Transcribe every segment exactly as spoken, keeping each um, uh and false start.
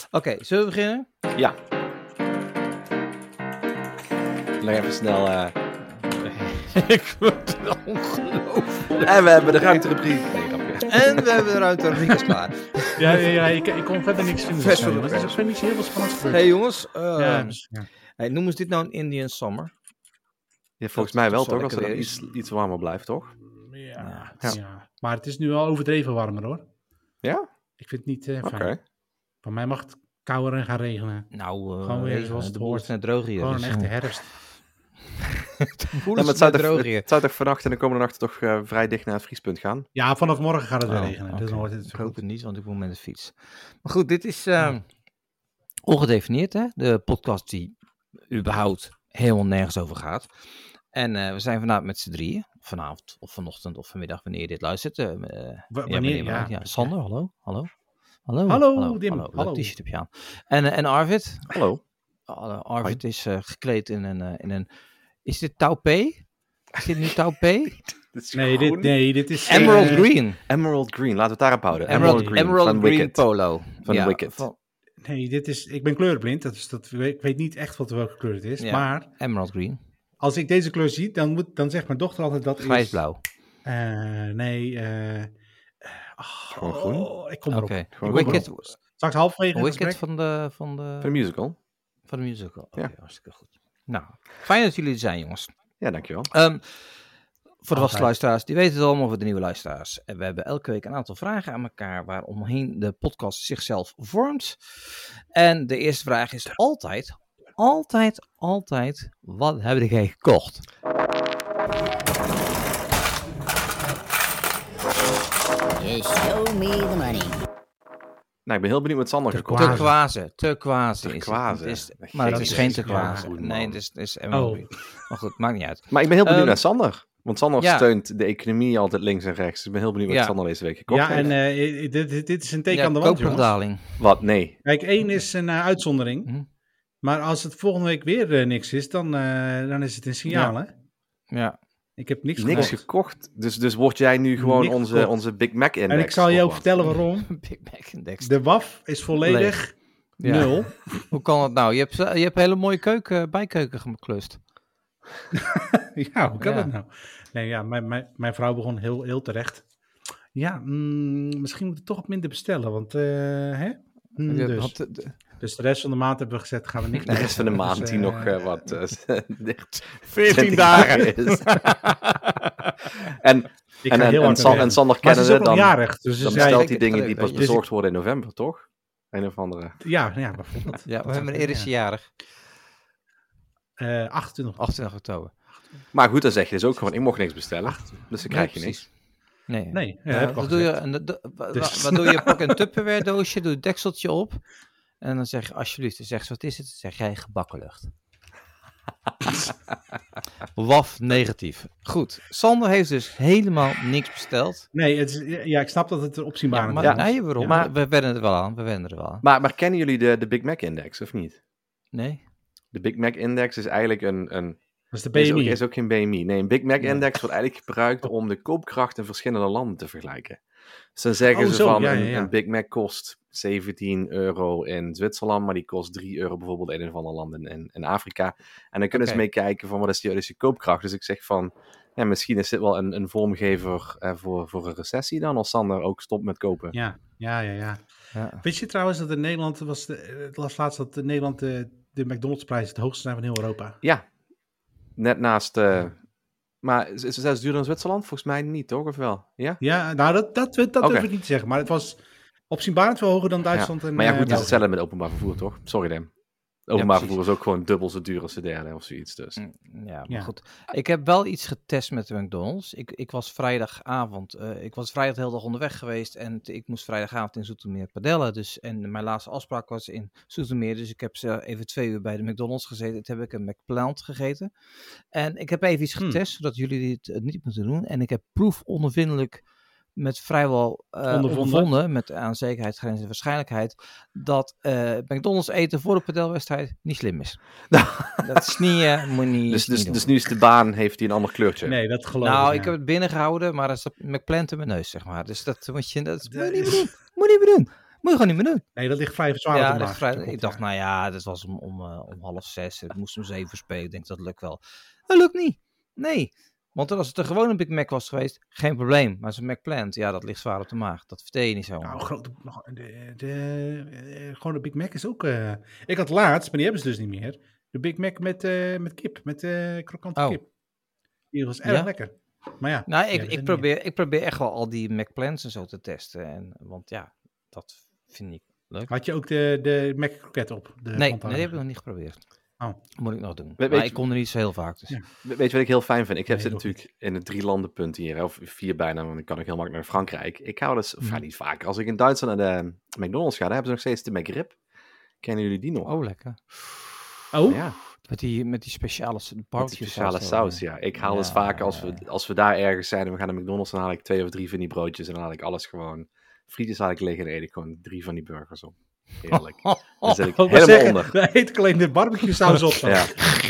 Oké, zullen we beginnen? Ja. Leg even snel... Uh... Ik word ongelooflijk. En we hebben de ruimterubriek. Nee, grapje. En we hebben de ruimterubriek is klaar. Ja, ja, ja ik, ik kon verder niks vinden. Vers Er voor de is pers. ook niet heel veel spannends gebeurd. Hey jongens, uh, ja, dus, ja. hey, noemen ze dit nou een Indian Summer? Ja, volgens Dat mij wel, is wel toch? Als het lekker dan iets, iets warmer blijft, toch? Ja, Ja. ja. Maar het is nu al overdreven warmer, hoor. Ja? Ik vind het niet uh, Oké. fijn. Van mij mag het kouder en gaan regenen. Nou, uh, Gewoon weer regen, zoals het de boel is hoort. net droog hier. Gewoon dus, een echte uh, herfst. de boel Ja, is maar het zou, net toch, droog het, hier. het zou toch vannacht en de komende nacht toch uh, vrij dicht naar het vriespunt gaan? Ja, vanaf morgen gaat het weer Oh, regenen. oké. Dus dan wordt het Ik goed. hoop het niet, want ik moet met de fiets. Maar goed, dit is uh, ongedefinieerd, hè? De podcast die überhaupt helemaal nergens over gaat. En uh, we zijn vanavond met z'n drieën. Vanavond of vanochtend of vanmiddag, wanneer je dit luistert. Uh, uh, W- ja, wanneer? ja, Ja. ja. Sander, hallo? Hallo? Hallo, Hallo, Dim, Hallo, hallo. leuk t-shirt heb je aan. En, uh, en Arvid. Hallo. Uh, Arvid is uh, gekleed in een, uh, in een... Is dit Taupé? Is dit nu Taupé? Dit is Nee, dit, groen. nee, dit is... Emerald uh, Green. Emerald Green, laten we het daarop houden. Emerald, Emerald Green Emerald van Green Wicked. Polo. Van ja, Wicked. Van Nee, dit is... Ik ben kleurenblind, dat is, dat, ik weet niet echt wat welke kleur het is. Ja. Maar Emerald Green. als ik deze kleur zie, dan, moet, dan zegt mijn dochter altijd dat is... Grijsblauw. Uh, nee, uh, oh, Gewoon groen? oh, ik kom Oké. erop. Okay. Ik kom Wicked, erop. Straks halverwege het Wicked gesprek. van de, van de, Van de musical. van de musical. Oké, okay, Ja. hartstikke goed. Nou, fijn dat jullie er zijn, jongens. Ja, dankjewel. Um, voor de vaste Altijd. luisteraars, die weten het allemaal, voor de nieuwe luisteraars. En we hebben elke week een aantal vragen aan elkaar waaromheen de podcast zichzelf vormt. En de eerste vraag is altijd, altijd, altijd, wat hebben jij gekocht? Just show me the money. Nou, ik ben heel benieuwd wat Sander gekocht Turquoise. heeft. Turquoise. Turquoise. Turquoise. Is, het is, Dat maar het geeft is niet geen eens. turquoise. Ja, goed, nee, man. het is, het is emerald Oh. green. Maar goed, maakt niet uit. Maar ik ben heel benieuwd Um, naar Sander. Want Sander ja. steunt de economie altijd links en rechts. Dus ik ben heel benieuwd wat Ja. Sander deze week gekocht Ja, heeft. en uh, dit, dit, dit is een teken Ja, aan de wand, jongens. koopkrachtsdaling. Wat? Nee. Kijk, één is een uh, uitzondering. Hm? Maar als het volgende week weer uh, niks is, dan, uh, dan is het een signaal, hè? Ja. Ik heb niks, Niks gekocht. gekocht. Dus, dus word jij nu gewoon Niks onze, gekocht. onze Big Mac index? En ik zal je of ook wat? vertellen waarom. Big Mac Index. De W A F is volledig Ja. nul. Hoe kan dat nou? Je hebt, je hebt een hele mooie keuken, bijkeuken geklust. Ja, hoe kan Ja. dat nou? Nee, ja, mijn, mijn, mijn vrouw begon heel, heel terecht. Ja, mm, misschien moet ik toch wat minder bestellen, want uh, hè? Mm, Je dus. had de- de- dus de rest van de maand hebben we gezegd, gaan we niks De meer rest van de bestellen. maand Dus, die uh, nog uh, wat... Uh, veertien twintig dagen. is. en, ik en, ga en, heel en, hard San- werken. en Sander Maar ze is ook kennende, nog dan, jarig, dus ze dan zei... bestelt ik- hij dingen die ik- pas ik- bezorgd worden in november, toch? Een of andere... Ja, ja, bijvoorbeeld. Ja, we Dat hebben zou een eerste kunnen, jarig. ja. Uh, achtentwintig. achtentwintig oktober. Maar goed, dan zeg je dus ook gewoon, ik mocht niks bestellen. Dus dan krijg je Nee, niks. precies. Nee. Nee, ja, Ja, heb ik al wat doe je? gezegd. En, de- wa- Dus- wa- wat doe je? Pak een Tupperware doosje, doe het dekseltje op. En dan zeg je alsjeblieft, dan zegt ze, wat is het? Dan zeg jij gebakken lucht. W A F negatief. Goed. Sander heeft dus helemaal niks besteld. Nee, het is, ja, ik snap dat het opzienbaar Ja, is. maar Ja. nee, waarom? Maar- Maar, we wennen er wel aan. We wennen er wel aan. Maar, maar kennen jullie de, de Big Mac Index, of niet? Nee? De Big Mac Index is eigenlijk een... een Dat is de is, ook, B M I. is ook geen B M I. Nee, een Big Mac Index wordt eigenlijk gebruikt om de koopkracht in verschillende landen te vergelijken. Dus dan zeggen Oh, ze zo, van, ja, ja, een, ja. een Big Mac kost zeventien euro in Zwitserland, maar die kost drie euro bijvoorbeeld in een of ander land in, in, in Afrika. En dan kunnen Oké. ze meekijken van, wat is die, wat is die koopkracht? Dus ik zeg van, ja, misschien is dit wel een, een vormgever eh, voor, voor een recessie dan, als Sander ook stopt met kopen. Ja, ja, ja, ja. Ja. Weet je trouwens dat in Nederland, was de, het las laatst dat in Nederland de, de McDonald's prijzen het hoogste zijn van heel Europa. Ja, net naast... eh, maar is is het zelfs duurder in Zwitserland? Volgens mij niet, toch? Of wel? Ja? Ja, nou dat, dat, dat Oké. durf ik niet te zeggen, maar het was opzienbarend veel hoger dan Duitsland. Ja. En, Maar ja, eh, goed, het is België. hetzelfde met openbaar vervoer, toch? Sorry, Dem. Openbaar precies. vervoer is ook gewoon dubbel zo duur als de derde of zoiets. Dus. Ja, maar Ja. goed. Ik heb wel iets getest met de McDonald's. Ik, ik was vrijdagavond, uh, ik was vrijdag de hele dag onderweg geweest en t- ik moest vrijdagavond in Zoetermeer padellen. Dus, en mijn laatste afspraak was in Zoetermeer, dus ik heb ze even twee uur bij de McDonald's gezeten. Toen heb ik een McPlant gegeten. En ik heb even iets Hmm. getest, zodat jullie dit uh, niet moeten doen. En ik heb proefondervindelijk met vrijwel uh, Ondervonden. ondervonden, met aan zekerheid, grens en waarschijnlijkheid, dat uh, McDonald's eten voor de padelwedstrijd niet slim is. Dat is niet, uh, moet je niet, Dus, niet dus, doen. dus nu is de baan, heeft hij een ander kleurtje. Nee, dat geloof Nou, ik. ik ja. heb het binnen gehouden, maar er zat McPlant in mijn neus, zeg maar. Dus dat moet je, dat Dat moet je niet is- meer doen. Moet je niet meer doen. Moet je gewoon niet meer doen. Nee, dat ligt vrij zwaar op Ja, de dat maag. vrij- Dat klopt, ik dacht, ja. nou ja, dat was om, om, uh, om half zes. Ik moest om zeven spelen. Ik denk, dat lukt wel. Dat lukt niet. Nee. Want als het een gewone Big Mac was geweest, geen probleem. Maar zo'n McPlant, ja, dat ligt zwaar op de maag. Dat vertel je niet zo. Nou, grote, de, de, de, gewoon de Big Mac is ook... Uh, ik had laatst, maar die hebben ze dus niet meer. De Big Mac met, uh, met kip, met uh, krokante oh. kip. Die was erg ja? lekker. Maar ja, nou, ik, ik, probeer, ik probeer echt wel al die McPlants en zo te testen. En, want ja, dat vind ik leuk. Had je ook de, de Mac kroket op? De nee, nee, die heb ik nog niet geprobeerd. Oh. Moet ik nog doen. We, maar ik kom er niet zo heel vaak. Dus. Ja. Weet je wat ik heel fijn vind? Ik heb Nee, zit natuurlijk niet. in het drie landenpunt hier, of vier bijna, want ik kan ook heel makkelijk naar Frankrijk. Ik hou dus, of ja, niet vaker. Als ik in Duitsland naar de McDonald's ga, dan hebben ze nog steeds de McRib. Kennen jullie die nog? Oh, lekker. Oh? Ja. Met die, met die speciale Met die speciale saus, ja. Ik haal ja, dus vaak als we, als we daar ergens zijn en we gaan naar McDonald's, dan haal ik twee of drie van die broodjes en dan haal ik alles gewoon, frietjes haal ik liggen en eet ik gewoon drie van die burgers op. Heerlijk. Dan zit ik oh, helemaal zeggen, onder. Daar eet ik alleen de barbecue saus op. Ja.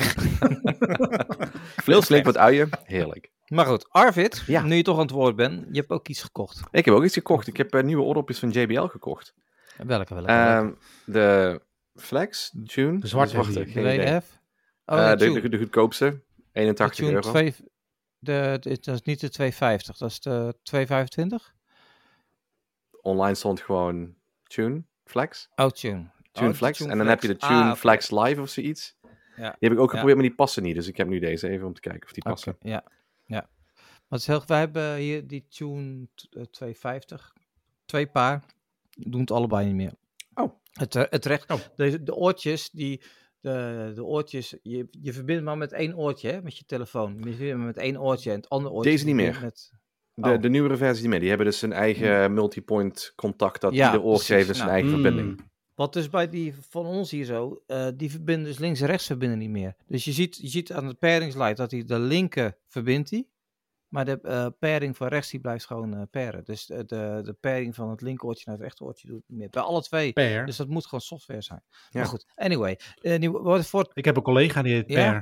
Vleesflink met uien, heerlijk. Maar goed, Arvid, ja. nu je toch aan het woord bent, je hebt ook iets gekocht. Ik heb ook iets gekocht. Ik heb uh, nieuwe oordopjes van J B L gekocht. Welke? welke, welke? Um, de Flex, Tune. De zwarte, de zwarte de W F? Oh, uh, de, de, de goedkoopste, eenentachtig de euro. twee, de, de, dat is niet de tweehonderdvijftig, dat is de tweehonderdvijfentwintig? Online stond gewoon Tune Flex. Oh, Tune. Tune oh, Flex. Tune en dan Flex. heb je de Tune ah, okay. Flex Live of zoiets. Ja. Die heb ik ook geprobeerd, ja. maar die passen niet. Dus ik heb nu deze even om te kijken of die passen. Okay. Ja, ja. Maar het is heel, wij hebben hier die Tune tweehonderdvijftig. Twee paar. Doen het allebei niet meer. Oh. Het, het recht. Oh. De, de oortjes, die... De, de oortjes, je, je verbindt maar met één oortje, hè, met je telefoon. Je verbindt maar met één oortje en het andere oortje... Deze niet meer. Met... De, oh. de nieuwere versie niet meer. Die hebben dus een eigen hmm. multipoint contact, dat ja, ieder oortje heeft dus nou, een eigen mm. verbinding. Wat dus bij die van ons hier zo, uh, die verbinden dus links en rechts verbinden niet meer. Dus je ziet, je ziet aan het pairingslijn dat hij de linker verbindt hij, maar de uh, pairing van rechts die blijft gewoon uh, pairen. Dus de, de, de pairing van het linkeroortje naar het rechteroortje doet het niet meer. Bij alle twee. Pair. Dus dat moet gewoon software zijn. Ja. Maar goed, anyway. Uh, nu, wat voor... Ik heb een collega die heet ja? Pair.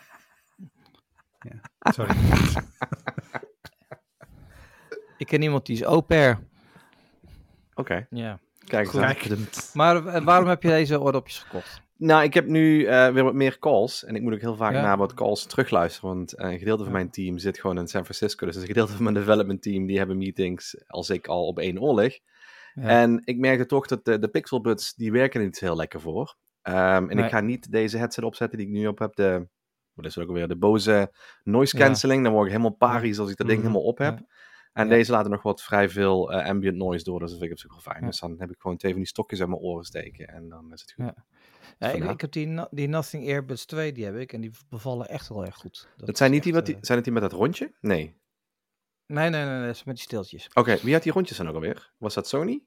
Ja, sorry. Ik ken iemand die is au pair. Oké. Okay. Ja. Kijk eens. Maar uh, waarom heb je deze oordopjes gekocht? Nou, ik heb nu uh, weer wat meer calls. En ik moet ook heel vaak ja. naar wat calls terugluisteren. Want uh, een gedeelte van mijn team zit gewoon in San Francisco. Dus een gedeelte van mijn development team, die hebben meetings als ik al op één oor lig. Ja. En ik merkte toch dat de, de Pixel Buds, die werken niet heel lekker voor. Um, en nee. ik ga niet deze headset opzetten die ik nu op heb. De, wat is het ook alweer? De Bose noise cancelling. Ja. Dan word ik helemaal parisch als ik dat ding mm-hmm. helemaal op heb. Ja. En ja. deze laten nog wat vrij veel uh, ambient noise door, dus dat vind ik op zich wel fijn. Ja. Dus dan heb ik gewoon twee van die stokjes uit mijn oren steken en dan is het goed. Ja. Ja, ik, ik heb die, die Nothing Earbuds twee, die heb ik, en die bevallen echt heel erg goed. Dat, dat zijn niet die, wat die, uh... zijn het die met dat rondje? Nee. Nee, nee, nee, nee, dat is met die stiltjes. Oké, okay, wie had die rondjes dan ook alweer? Was dat Sony?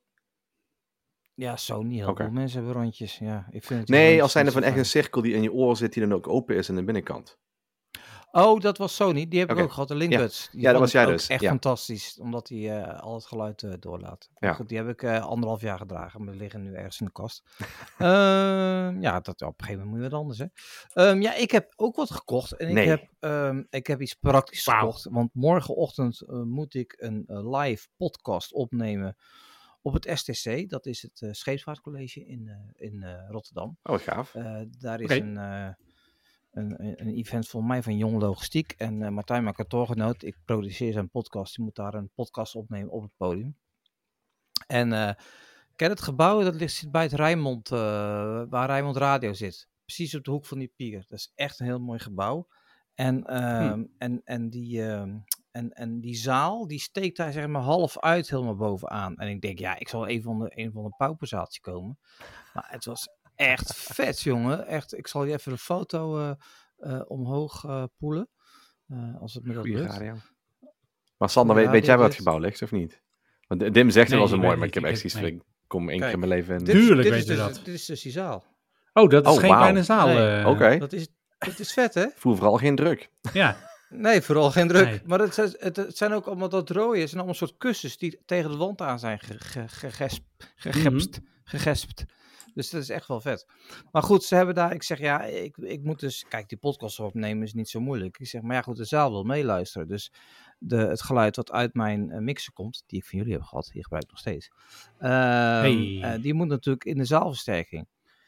Ja, Sony, heel okay. veel mensen hebben rondjes. Ja, ik vind het nee, als zijn er van echt een cirkel die in je oor zit, die dan ook open is aan de binnenkant. Oh, dat was Sony. Die heb ik okay. ook gehad, de Linkbuds. Ja, ja dat was jij dus. Echt ja. fantastisch, omdat die uh, al het geluid uh, doorlaat. Ja. Goed, die heb ik uh, anderhalf jaar gedragen, maar die liggen nu ergens in de kast. uh, ja, dat, op een gegeven moment moet je wat anders, hè. Um, ja, ik heb ook wat gekocht. En ik, nee. heb, um, ik heb iets praktisch wow. gekocht. Want morgenochtend uh, moet ik een uh, live podcast opnemen op het S T C. Dat is het uh, Scheepvaartcollege in, uh, in uh, Rotterdam. Oh, gaaf. Uh, daar is okay. een... Uh, Een, een event voor mij van Jong Logistiek. En uh, Martijn, mijn kantoorgenoot, ik produceer zijn podcast. Die moet daar een podcast opnemen op het podium. En uh, ken het gebouw, dat ligt bij het Rijnmond, uh, waar Rijnmond Radio zit. Precies op de hoek van die pier. Dat is echt een heel mooi gebouw. En, uh, hmm. en, en, die, uh, en, en die zaal, die steekt daar zeg maar half uit helemaal bovenaan. En ik denk, ja, ik zal even onder een van de pauperzaaltje komen. Maar het was echt vet, jongen. Echt, ik zal je even een foto uh, uh, omhoog uh, poelen. Uh, als het me dat lukt. Radio. Maar Sander, weet, weet jij waar het gebouw ligt, of niet? Want Dim zegt, nee, het was een mooi, maar ik heb echt zoiets van, ik kom één keer in mijn leven in. Tuurlijk weet je dus, dat. Dit is dus die zaal. Oh, dat is oh, geen wow. kleine zaal. Nee. Uh, Oké. Okay. Dat is, dat is vet, hè? Voel vooral geen druk. Ja. Nee, vooral geen druk. Nee. Maar het zijn, het, het zijn ook allemaal dat rode. Het zijn allemaal soort kussens die tegen de wand aan zijn gegespt. Gegespt. Gegespt. Dus dat is echt wel vet. Maar goed, ze hebben daar... Ik zeg, ja, ik, ik moet dus... Kijk, die podcast opnemen is niet zo moeilijk. Ik zeg, maar ja goed, de zaal wil meeluisteren. Dus de, het geluid wat uit mijn uh, mixer komt, die ik van jullie heb gehad, die gebruik ik nog steeds. Uh, Hey. uh, die moet natuurlijk in de zaalversterking.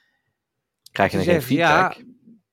Krijg je dan geen feedback? Ja,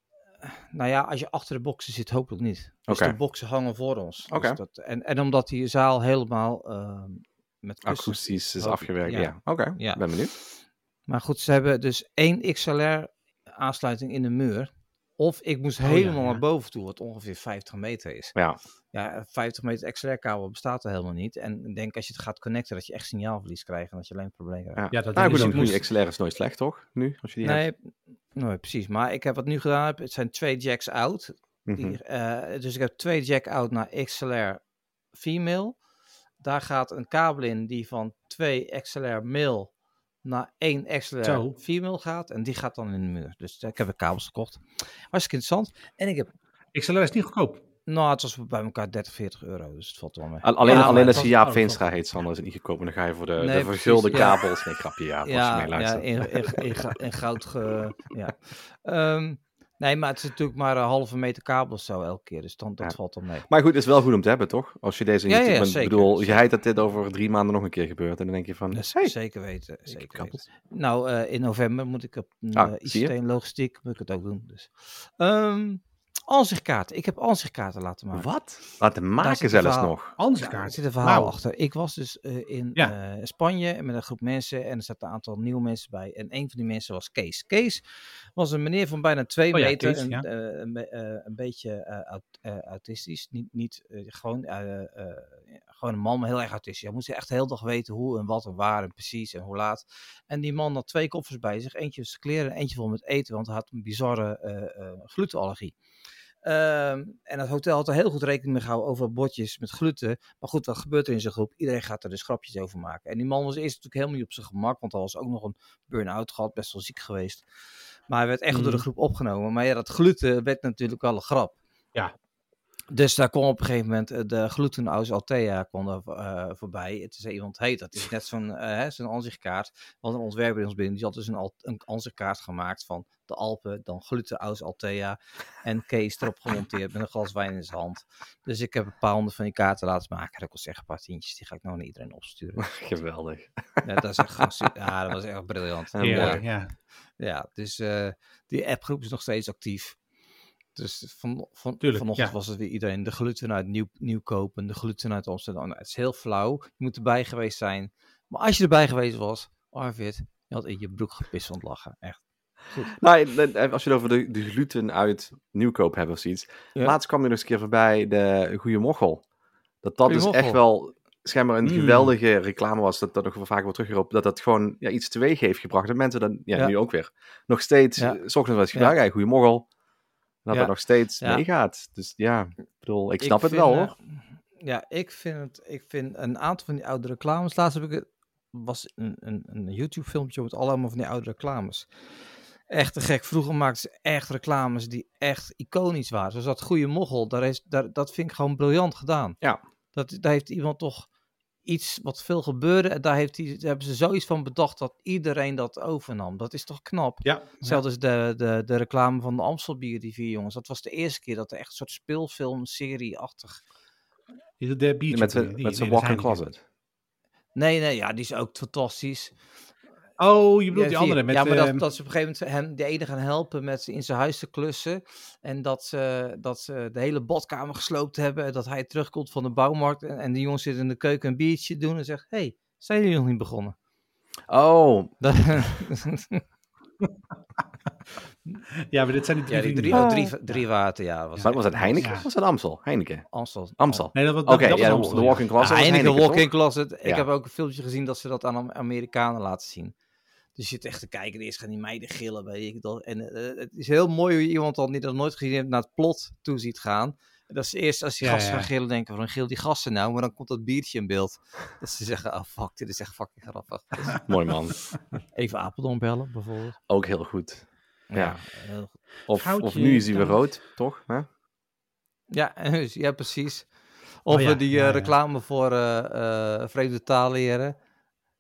nou ja, als je achter de boxen zit, hopelijk niet. Dus okay. de boxen hangen voor ons. Okay. Dus dat, en, en omdat die zaal helemaal uh, met kussen, akoestisch is afgewerkt, ja. ja. Oké, okay. ja. ben benieuwd. Maar goed, ze hebben dus één X L R aansluiting in de muur. Of ik moest oh, helemaal ja, ja. naar boven toe, wat ongeveer vijftig meter is. Ja. Ja, vijftig meter X L R-kabel bestaat er helemaal niet. En ik denk als je het gaat connecten, dat je echt signaalverlies krijgt en dat je alleen problemen krijgt. Ja, ja dat nou, goed, een goede X L R is nooit slecht, toch? Nu, als je die nee, hebt. Nee, precies. Maar ik heb wat nu gedaan heb, het zijn twee jacks out. Mm-hmm. Die, uh, dus ik heb twee jack out naar X L R female. Daar gaat een kabel in die van twee X L R male naar één X L R Zo. female gaat. En die gaat dan in de muur. Dus uh, ik heb een kabels gekocht. Hartstikke interessant. En ik heb... X L R is niet goedkoop. Nou, het was bij elkaar dertig, veertig euro. Dus het valt wel mee. Alleen, ja, alleen als je Jaap Veenstra heet, Sander, is het niet goedkoop. En dan ga je voor de, nee, de vergulde precies, kabels. Ja. Nee, grapje, Jaap. Ja, als je mee luistert. Ja, in, in, in, in goud... Ge, ja. Um, Nee, maar het is natuurlijk maar een halve meter kabels zo elke keer, dus dan, dat ja. valt dan mee. Maar goed, het is wel goed om te hebben, toch? Als je deze... Ja, ja, ja, zeker. Ik bedoel, je heid dat dit over drie maanden nog een keer gebeurt en dan denk je van... Dus hey, zeker weten, zeker weten. Nou, uh, in november moet ik op uh, ah, I C T en logistiek, moet ik het ook doen. Dus. Um, Ansichtkaarten. Ik heb ansichtkaarten laten maken. Wat? Laten maken zelfs verhaal, nog? Ansichtkaarten? Ja, er zit een verhaal wow. achter. Ik was dus uh, in ja. uh, Spanje met een groep mensen en er zaten een aantal nieuwe mensen bij. En een van die mensen was Kees. Kees was een meneer van bijna twee oh, meter. Ja, Kees, en, ja. uh, een, uh, een beetje uh, aut- uh, autistisch. Niet, niet uh, gewoon, uh, uh, gewoon een man, maar heel erg autistisch. Hij moest echt de hele dag weten hoe en wat en waar en precies en hoe laat. En die man had twee koffers bij zich. Eentje was kleren en eentje vol met eten, want hij had een bizarre uh, uh, glutenallergie. Um, en het hotel had er heel goed rekening mee gehouden over bordjes met gluten. Maar goed, wat gebeurt er in zijn groep? Iedereen gaat er dus grapjes over maken. En die man was eerst natuurlijk helemaal niet op zijn gemak, want hij was ook nog een burn-out gehad, best wel ziek geweest. Maar hij werd echt mm. door de groep opgenomen. Maar ja, dat gluten werd natuurlijk wel een grap. Ja. Dus daar kwam op een gegeven moment de glutenaus Althea kwam er uh, voorbij. Het is iemand heet, dat is net zo'n, uh, zo'n ansichtkaart. Want een ontwerper in ons binnen, die had dus een, al- een ansichtkaart gemaakt van de Alpen, dan glutenaus Althea en Kees erop gemonteerd met een glas wijn in zijn hand. Dus ik heb een paar honderd van die kaarten laten maken. Dat kost echt een paar tientjes, die ga ik nou naar iedereen opsturen. Geweldig. Ja, dat is echt gewoon su- ja, dat was echt briljant. Ja, ja. ja. ja dus uh, die appgroep is nog steeds actief. Dus van, van, Tuurlijk, vanochtend ja. was het weer iedereen de gluten uit Nieuw, Nieuwkopen, de gluten uit Amsterdam. Nou, het is heel flauw, je moet erbij geweest zijn. Maar als je erbij geweest was, Arvid, je had in je broek gepist van het lachen. Echt. Goed. Nou, als je het over de, de gluten uit Nieuwkoop hebt of zoiets. Ja. Laatst kwam er nog eens een keer voorbij de Goeie Mochel. Dat dat dus echt wel schijnbaar een mm. geweldige reclame was. Dat dat nog wel vaker wordt teruggeroepen. Dat dat gewoon ja, iets teweeg heeft gebracht. Dat mensen dan, ja, ja. nu ook weer, nog steeds, ja. s ochtends wel eens gebruiken. Ja. Goeie Mochel. Dat ja. dat nog steeds ja. meegaat. Dus ja, ik bedoel, ik snap ik het vind, wel hoor. Uh, ja, ik vind het, ik vind een aantal van die oude reclames. Laatst heb ik het, was een, een, een YouTube filmpje met allemaal van die oude reclames. Echt te gek. Vroeger maakten ze echt reclames die echt iconisch waren. Zoals dat Goeie Mochel, daar is, daar, dat vind ik gewoon briljant gedaan. Ja. Dat, daar heeft iemand toch iets wat veel gebeurde. En daar, heeft die, daar hebben ze zoiets van bedacht dat iedereen dat overnam. Dat is toch knap? Ja. Hetzelfde is de, de, de reclame van de Amstelbier, die vier jongens. Dat was de eerste keer dat er echt een soort speelfilm-serie-achtig... Is de beach met zijn nee, walk-in closet. Nee, nee, ja, die is ook fantastisch. Oh, je bedoelt ja, die andere met... Ja, maar uh... dat, dat ze op een gegeven moment hem, de ene gaan helpen met in zijn huis te klussen. En dat ze, dat ze de hele badkamer gesloopt hebben. En dat hij terugkomt van de bouwmarkt. En, en die jongens zitten in de keuken een biertje doen. En zegt, hé, hey, zijn jullie nog niet begonnen? Oh. Dat... ja, maar dit zijn die drie... Ja, die drie, oh, drie, drie water, ja. Was, was het Heineken? Ja. Was het Amstel? Heineken? Amstel. Amstel. Nee, dat was, Oké, okay, ja, Amstel, de walk-in closet ja, Heineken, Heineken walk-in closet. Ik ja. heb ook een filmpje gezien dat ze dat aan Amerikanen laten zien. Dus je zit echt te kijken, eerst gaan die meiden gillen. Weet ik dat. En uh, het is heel mooi hoe je iemand al die dat nooit gezien heeft naar het plot toe ziet gaan. En dat is eerst als die ja, gasten ja. gaan gillen denken, waarom gillen die gasten nou? Maar dan komt dat biertje in beeld. Dat ze zeggen, oh fuck, dit is echt fucking grappig. Dus, mooi man. Even Apeldoorn bellen bijvoorbeeld. Ook heel goed. Ja. ja. Heel goed. Of, of nu is hij weer rood, toch? Hè? Ja, ja, precies. Of oh, ja, die uh, ja, ja. reclame voor uh, uh, vreemde taal leren.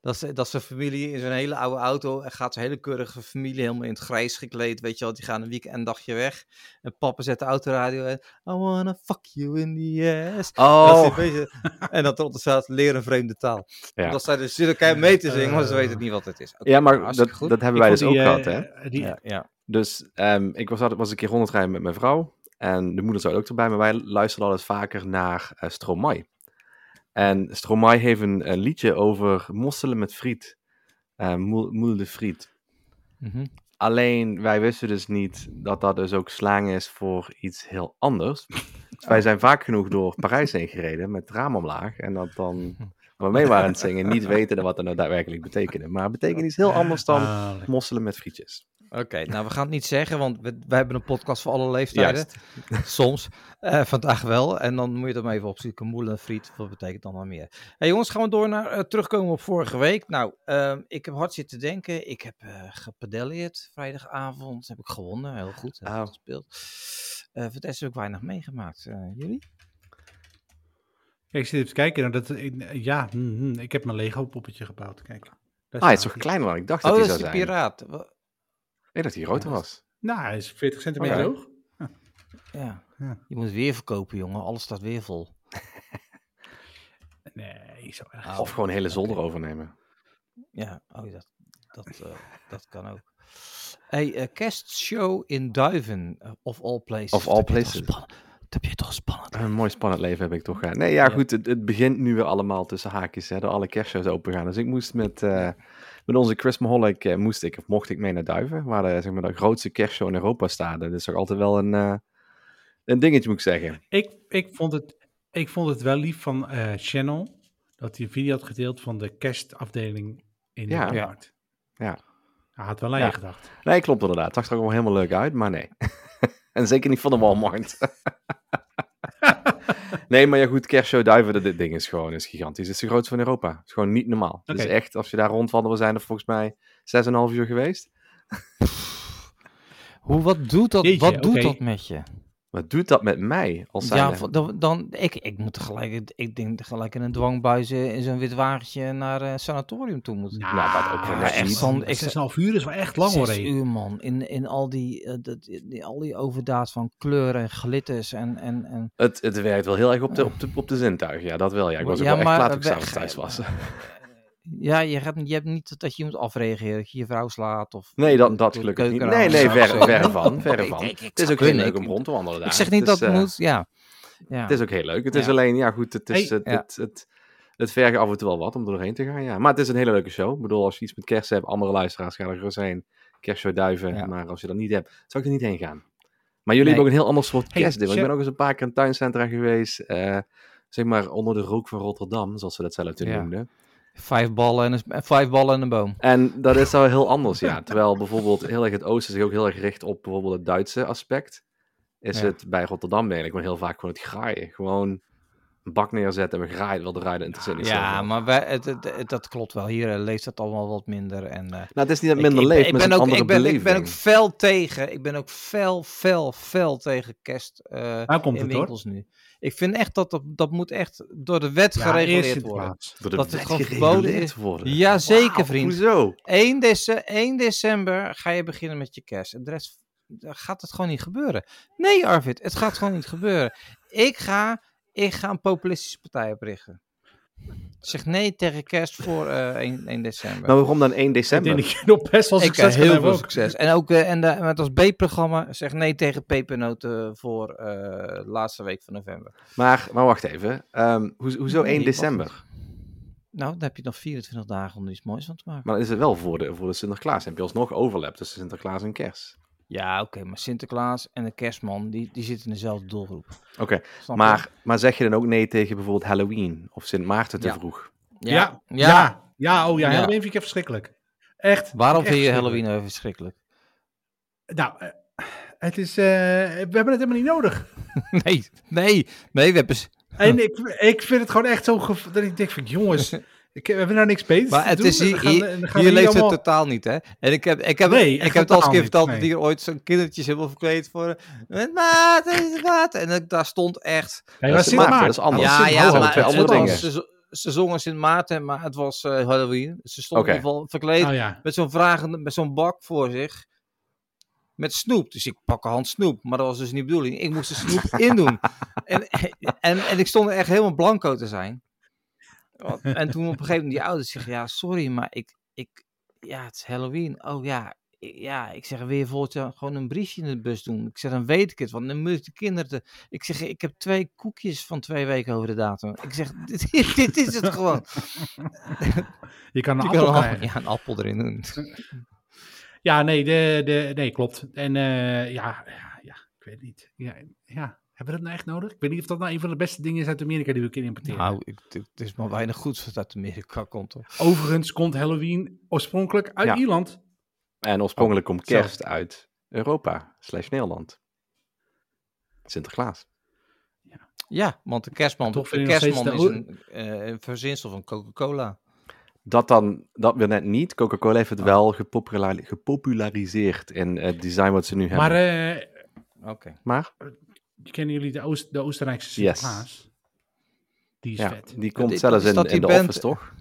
Dat, ze, dat zijn familie in zo'n hele oude auto en gaat zijn hele keurige familie helemaal in het grijs gekleed, weet je wel. Die gaan een weekend een dagje weg. En papa zet de autoradio en I wanna fuck you in the ass. Oh. Dat is een beetje, en dat erop staat, leer een vreemde taal. Ja. Dat zij dus zitten elkaar mee te zingen, maar ze weten niet wat het is. Okay, Ja, maar hartstikke dat, goed. dat hebben Ik wij vond dus ook die, gehad, hè? eh, die, Ja, ja. Dus um, ik was altijd was een keer rondrijden met mijn vrouw. En de moeder zat ook erbij, maar wij luisterden altijd vaker naar uh, Stromae. En Stromae heeft een, een liedje over mosselen met friet. Uh, moule de friet. Mm-hmm. Alleen, wij wisten dus niet dat dat dus ook slang is voor iets heel anders. Dus wij zijn vaak genoeg door Parijs heen gereden met het raam omlaag. En dat dan, we mee waren aan het zingen, niet weten wat dat nou daadwerkelijk betekende. Maar het betekent iets heel anders dan Ah, mosselen met frietjes. Oké, okay, nou we gaan het niet zeggen, want we, wij hebben een podcast voor alle leeftijden. Juist. Soms. Uh, vandaag wel. En dan moet je dat maar even opzoeken. Moelen en friet, wat betekent dan nog meer? Hey jongens, gaan we door naar uh, terugkomen op vorige week. Nou, uh, ik heb hard zitten denken. Ik heb uh, gepedelleerd vrijdagavond. Heb ik gewonnen. Heel goed. Heb oh. gespeeld. Uh, voor de rest heb ik weinig meegemaakt. Uh, jullie? Ja, ik zit even te kijken. Nou, dat, ik, ja, mm, mm, ik heb mijn Lego poppetje gebouwd. Kijk. Ah, hij is toch kleiner dan ik dacht dat oh, hij dat zou is zijn. piraat. Wat? Nee, dat hij groter ja, was. Nou, hij is veertig centimeter okay. hoog. Ja. Ja. Ja. Je moet weer verkopen, jongen. Alles staat weer vol. Nee, zo erg. Oh, of gewoon een hele zolder okay. overnemen. Ja, oh, dat, dat, uh, dat kan ook. Hey, uh, kerstshow in Duiven, uh, of all places. Of all places. Dat heb je toch spannend. Een mooi spannend leven heb ik toch gehad. Nee, ja, ja. goed, het, het begint nu weer allemaal tussen haakjes, hè, door alle kerstshows open gaan. Dus ik moest met, uh, met onze Christmaholic, uh, moest ik, of mocht ik mee naar Duiven, waar de, zeg maar, de grootste kerstshow in Europa staat. Dat is toch altijd wel een, uh, een dingetje, moet ik zeggen. Ik, ik, vond, het, ik vond het wel lief van uh, Channel, dat hij een video had gedeeld van de kerstafdeling in de ja. Walmart. Ja. Hij had wel aan ja. je gedacht. Nee, klopt inderdaad. Het zag er ook wel helemaal leuk uit, maar nee. En zeker niet van de Walmart. Nee, maar ja goed, kerstshow Duiven, dit ding is gewoon is gigantisch. Het is de grootste van Europa. Het is gewoon niet normaal. Okay. Het is echt, als je daar rondwandelt, we zijn er volgens mij zes en een half uur geweest. Hoe, wat doet dat, Jeetje, wat doet okay. dat met je? Wat doet dat met mij? Als ja, er... dan, dan ik, ik moet gelijk, ik denk gelijk in een dwangbuis in zo'n wit wagentje naar een sanatorium toe moeten. Nou, nou dat ook wel ja, echt zo'n zes en een half uur is wel echt lang hoor. Zes uur man, in, in al die, uh, dat, die, al die overdaad van kleuren en glitters en... en, en... Het, het werkt wel heel erg op de, op de, op de zintuigen, ja, dat wel. Ja. Ik was ook ja, wel echt laat ik s'avonds thuis was. Ja, je hebt, je hebt niet dat je moet afreageren, dat je je vrouw slaat of... Nee, dat, dat gelukkig niet. Nee, nee, verre, verre van, verre van. Ik, ik, ik het is ook heel leuk om rond te wandelen daar. Ik zeg niet dat het uh, moet, ja. ja. Het is ook heel leuk. Het is ja. alleen, ja goed, het, is, hey, het, ja. het, het, het, het vergt af en toe wel wat om er doorheen te gaan, ja. Maar het is een hele leuke show. Ik bedoel, als je iets met kerst hebt, andere luisteraars gaan er gerust heen. Kerstshow Duiven, ja. maar als je dat niet hebt, zou ik er niet heen gaan. Maar jullie nee. hebben ook een heel ander soort kerst. Hey, ik ben ook eens een paar keer in tuincentra geweest, uh, zeg maar onder de rook van Rotterdam, zoals ze dat zelf toen ja. noemden. Vijf ballen, en een, vijf ballen en een boom. En dat is dan heel anders, ja. Terwijl bijvoorbeeld heel erg het oosten zich ook heel erg richt op bijvoorbeeld het Duitse aspect. Is ja. het bij Rotterdam eigenlijk maar heel vaak gewoon het graaien. Gewoon een bak neerzetten en we graaien wel de rijden interesseert niet Ja, zoveel. maar wij, het, het, het, dat klopt wel. Hier uh, leest het allemaal wat minder. En, uh, nou, het is niet dat minder leeft, ik, maar ik ben een ook, andere ik ben, beleving. Ik ben ook fel tegen. Ik ben ook fel, fel, fel tegen kerst uh, nou, komt in het, winkels hoor. nu. Ik vind echt dat dat, dat moet echt door de wet ja, gereguleerd worden. Door de dat wet het gewoon verboden is. Worden. Jazeker, wow, vriend. Hoezo? één december ga je beginnen met je kerst. En de rest gaat het gewoon niet gebeuren. Nee, Arvid, het gaat gewoon niet gebeuren. Ik ga, ik ga een populistische partij oprichten. Zeg nee tegen kerst voor uh, één december. Maar waarom dan één december? Ik denk dat je nog best wel succes ik, uh, heel veel ook. succes. En ook uh, en de, met als B-programma zeg nee tegen pepernoten voor uh, de laatste week van november. Maar, maar wacht even. Um, ho- hoezo nee, één december? Nou, dan heb je nog vierentwintig dagen om er iets moois van te maken. Maar dan is het wel voor de, voor de Sinterklaas. Dan heb je alsnog overlap tussen Sinterklaas en kerst. Ja, oké, okay, maar Sinterklaas en de kerstman, die, die zitten in dezelfde doelgroep. Oké, okay, maar, maar zeg je dan ook nee tegen bijvoorbeeld Halloween of Sint Maarten te ja. vroeg? Ja, ja, ja. ja. ja oh ja, ja. Halloween vind ik echt verschrikkelijk. Echt. Waarom echt vind je Halloween even verschrikkelijk? Nou, uh, het is, uh, we hebben het helemaal niet nodig. nee, nee, nee, we hebben... En ik, ik vind het gewoon echt zo, gev- dat ik denk van, jongens... Ik, we hebben nou niks beters maar te het doen. Is hier, gaan, hier, hier, hier leeft allemaal... het totaal niet, hè? En ik heb, ik heb, nee, ik heb het al eens een keer verteld nee. dat hier ooit zo'n kindertjes helemaal verkleed voor met maat en maat. En dat, daar stond echt... Nee, dat, is Maarten, dat is anders. Ja, ja, dat maar twee andere dingen. Ze, ze zongen Sint Maarten, maar het was uh, Halloween. Ze stonden Okay. in ieder geval verkleed Oh, ja. met zo'n vragende, met zo'n bak voor zich. Met snoep. Dus ik pak een hand snoep. Maar dat was dus niet de bedoeling. Ik moest de snoep indoen. En, en, en ik stond er echt helemaal blanco te zijn. En toen op een gegeven moment die ouders zeggen, ja, sorry, maar ik, ik, ja, het is Halloween. Oh ja, ik, ja, ik zeg, wil je volgend jaar gewoon een briefje in de bus doen? Ik zeg, dan weet ik het, want dan moet ik de kinderen te... Ik zeg, ik heb twee koekjes van twee weken over de datum. Ik zeg, dit, dit is het gewoon. Je kan een Je appel kan een, krijgen. ja, een appel erin doen. Ja, nee, de, de, nee klopt. En uh, ja, ja, ja, ik weet niet. Ja, ja, hebben we dat nou echt nodig? Ik weet niet of dat nou een van de beste dingen is uit Amerika die we kunnen importeren. Nou, ik, het is maar weinig goeds wat uit Amerika komt. Hoor. Overigens komt Halloween oorspronkelijk uit Ja. Ierland. En oorspronkelijk Oh, komt kerst zo. uit Europa, slash Nederland. Sinterklaas. Ja, ja want de kerstman, Toch de kerstman is een, uh, een verzinsel van Coca-Cola. Dat dan, dat weer net niet. Coca-Cola heeft het oh. wel gepopulari- gepopulariseerd in het design wat ze nu maar, hebben. Uh, okay. Maar? Kennen jullie de, Oost, de Oostenrijkse Sinterklaas? Yes. Die is ja, vet. Die komt dit, zelfs in, in de band... office, toch?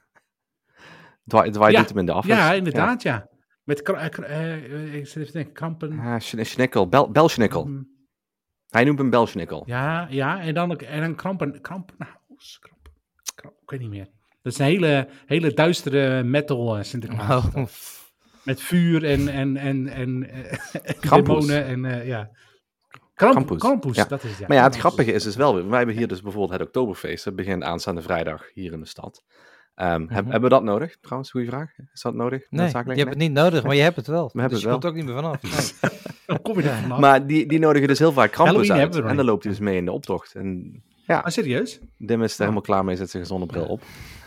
Dwight ja. doet hem in de office. Ja, inderdaad, ja. ja. Met, uh, uh, ik zit even te denken, krampen... Ah, Schnickel, Bel, Belschnickel. Mm. Hij noemt hem Belschnickel. Ja, ja, en dan, en dan krampen, krampen, nou, krampen, krampen, ik weet niet meer. Dat is een hele, hele duistere metal uh, Sinterklaas. Oh. Met vuur en, en, en, en, en demonen en uh, ja. Kramp, Krampus, Krampus ja. Dat is het. Ja. Maar ja, het grappige is dus wel, wij hebben hier dus bijvoorbeeld het Oktoberfeest, dat begint aanstaande vrijdag hier in de stad. Um, mm-hmm. heb, hebben we dat nodig? Trouwens, goede vraag. Is dat nodig? Nee, je hebt het niet nodig, maar je hebt het wel. We dus het je wel. komt ook niet meer vanaf. Nee. Dan kom je er vanaf. Maar die, die nodigen dus heel vaak Krampus uit. En dan loopt hij dus mee in de optocht. En, ja. Ah, serieus? Dim is er oh. helemaal klaar mee, zet zijn zonnebril op.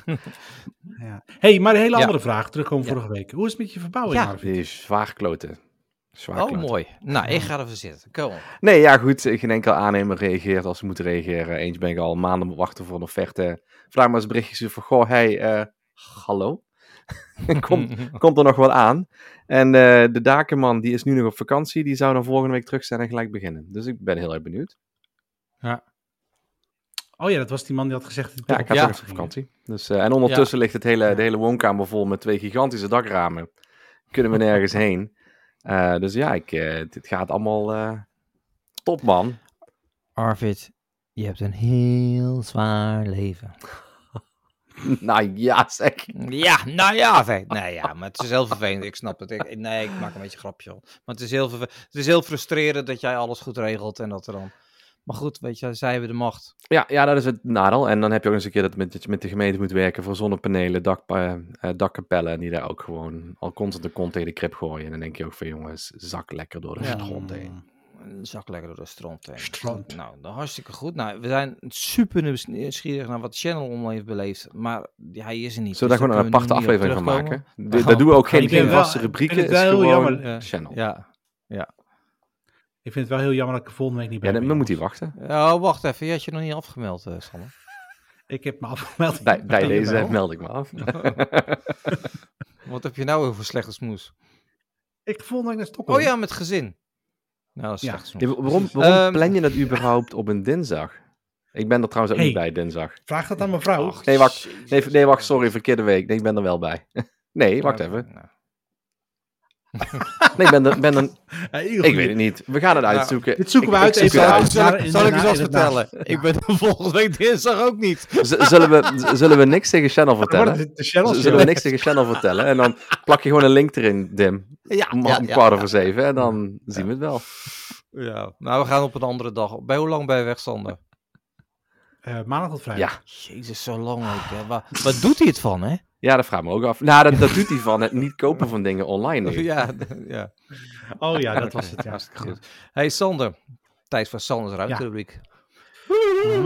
Ja. hey, maar een hele andere ja. vraag, terugkomen ja. vorige week. Hoe is het met je verbouwing, ja. Marvin? Die is zwaar kloten. Zwaar oh, kloten. mooi. Nou, ik ga ervoor zitten. Kom op. Nee, ja, goed. Geen enkel aannemer reageert als ze moeten reageren. Eens ben ik al maanden op wachten voor een offerte. Vraag maar eens berichtjes van, goh, hey, uh, hallo? komt, komt er nog wat aan? En uh, de dakenman, die is nu nog op vakantie. Die zou dan volgende week terug zijn en gelijk beginnen. Dus ik ben heel erg benieuwd. Ja. Oh ja, dat was die man die had gezegd... Ja, ik ga ja. terug op vakantie. Dus, uh, en ondertussen ja. ligt het hele, de hele woonkamer vol met twee gigantische dakramen. Kunnen we nergens heen. Uh, dus ja, ik, uh, dit gaat allemaal uh, top, man. Arvid, je hebt een heel zwaar leven. Nou ja, zeg. Ja, nou ja, zeg. Nee, ja, maar het is heel vervelend. Ik snap het. Ik, nee, ik maak een beetje een grapje al. Maar het is, heel verve- het is heel frustrerend dat jij alles goed regelt en dat er dan... Maar goed, weet je, zij hebben de macht. Ja, ja, dat is het nadeel. En dan heb je ook eens een keer dat met, met de gemeente moet werken voor zonnepanelen, dak, uh, dakkapellen. En die daar ook gewoon al constant de kont tegen de krip gooien. En dan denk je ook van jongens, zak lekker door de ja. stront heen. Zak lekker door de stront heen. Stront. Nou, dat hartstikke goed. Nou, we zijn super nieuwsgierig naar wat Channel online heeft beleefd. Maar ja, hij is er niet. Zullen we dus daar gewoon een aparte aflevering van maken? De, oh. Daar doen we ook geen, geen wel, vaste rubrieken. Het is gewoon jammer. Ja. Channel. Ja, ja. Ik vind het wel heel jammer dat ik er volgende week niet bij ben. Ja, dan moet hij wachten. Oh, wacht even. Je had je nog niet afgemeld, uh, Sanne. Ik heb me afgemeld. Bij, bij deze wel. meld ik me af. Wat heb je nou over slechte smoes? Ik volgende week naar Stockholm. Oh ja, met gezin. Nou, dat is ja. slecht smoes. Ja, waarom waarom um, plan je dat überhaupt op een dinsdag? Ik ben er trouwens ook hey, niet bij dinsdag. Vraag dat aan mijn vrouw. Och, nee, wacht. Nee, nee, wacht. Sorry, verkeerde week. Nee, ik ben er wel bij. Nee, wacht ja, even. Nou. Nee, ik ben er... Ben er ja, ik weet het niet. We gaan het uitzoeken. Nou, dit zoeken we ik, uit. Ik, ik zal, uit. Zal, zal, zal ik eens wat vertellen? Ja. Ik ben er volgende week dinsdag ook niet. Z- zullen, we, zullen we niks tegen Channel vertellen? De channel Z- zullen we niks tegen Channel vertellen? En dan plak je gewoon een link erin, Dim. Ja, om ja, om ja, kwart ja, over zeven. En dan ja. zien we het wel. Ja, nou we gaan op een andere dag. Bij hoe lang ben je weg, Sander? Uh, maandag tot vrijdag. Ja. Jezus, zo lang ook. Hè. Wat, wat doet hij het van, hè? Ja, dat vraag me ook af. Nou, dat, dat doet hij van het niet kopen van dingen online. Nu. Ja, ja. Oh ja, dat was het. Ja. Hartstikke goed. Hey Sander, tijd voor Sanders ruimterubriek. Ja.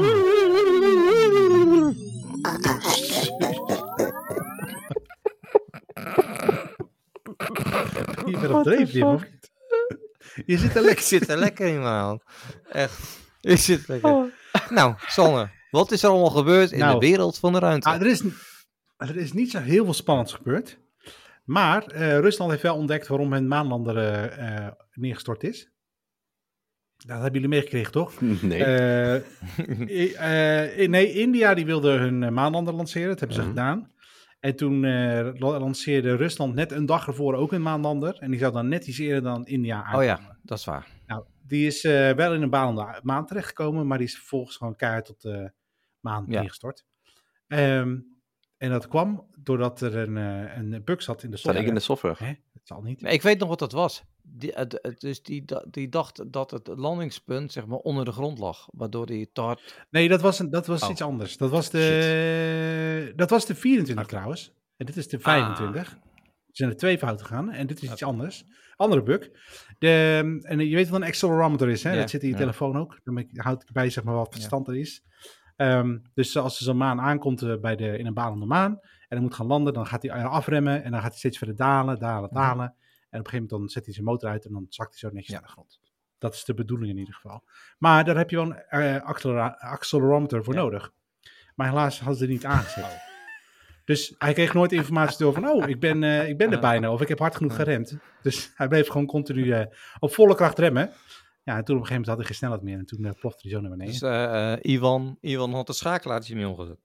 Je bent op dreef, Dim, of niet? Je zit er lekker, zit er lekker in, man. Echt. Je zit lekker. Oh. Nou, Sander, wat is er allemaal gebeurd in nou, de wereld van de ruimte? Ah, er, is, er is niet zo heel veel spannends gebeurd. Maar uh, Rusland heeft wel ontdekt waarom hun maanlander uh, uh, neergestort is. Dat hebben jullie meegekregen, toch? Nee. Uh, uh, nee, India die wilde hun uh, maanlander lanceren. Dat hebben ze mm-hmm. gedaan. En toen uh, lanceerde Rusland net een dag ervoor ook een maanlander. En die zou dan net iets eerder dan India aankomen. Oh ja, dat is waar. Nou, die is uh, wel in een balende maan terechtgekomen, maar die is vervolgens gewoon keihard tot de maan ja. neergestort. Um, en dat kwam doordat er een, uh, een bug zat in de software. Zat ik in de software? Hè? Het zal niet. Ik weet nog wat dat was. Die, uh, dus die, die dacht dat het landingspunt zeg maar onder de grond lag, waardoor die te hard... Nee, dat was, een, dat was oh. iets anders. Dat was de, Shit. dat was de vierentwintig okay. trouwens. En dit is de vijfentwintig. Ah. Er zijn er twee fouten gegaan en dit is okay. iets anders. Andere bug. De, en je weet wat een accelerometer is, hè? Yeah. Dat zit in je yeah. telefoon ook. Dan houdt ik bij zeg maar wat verstand yeah. er is. Um, dus als er zo'n maan aankomt uh, bij de, in een balende maan en dan moet gaan landen, dan gaat hij afremmen en dan gaat hij steeds verder dalen, dalen, dalen. Mm-hmm. En op een gegeven moment dan zet hij zijn motor uit en dan zakt hij zo netjes ja. naar de grond. Dat is de bedoeling in ieder geval. Maar daar heb je wel een uh, accelera- accelerometer voor ja. nodig. Maar helaas hadden ze er niet aangezet. Oh. Dus hij kreeg nooit informatie door van, oh, ik ben, uh, ik ben er bijna of ik heb hard genoeg geremd. Dus hij bleef gewoon continu uh, op volle kracht remmen. Ja, en toen op een gegeven moment had hij geen snelheid meer en toen uh, plofte hij zo naar beneden. Dus uh, uh, Ivan, Ivan had de schakelaartje niet omgezet.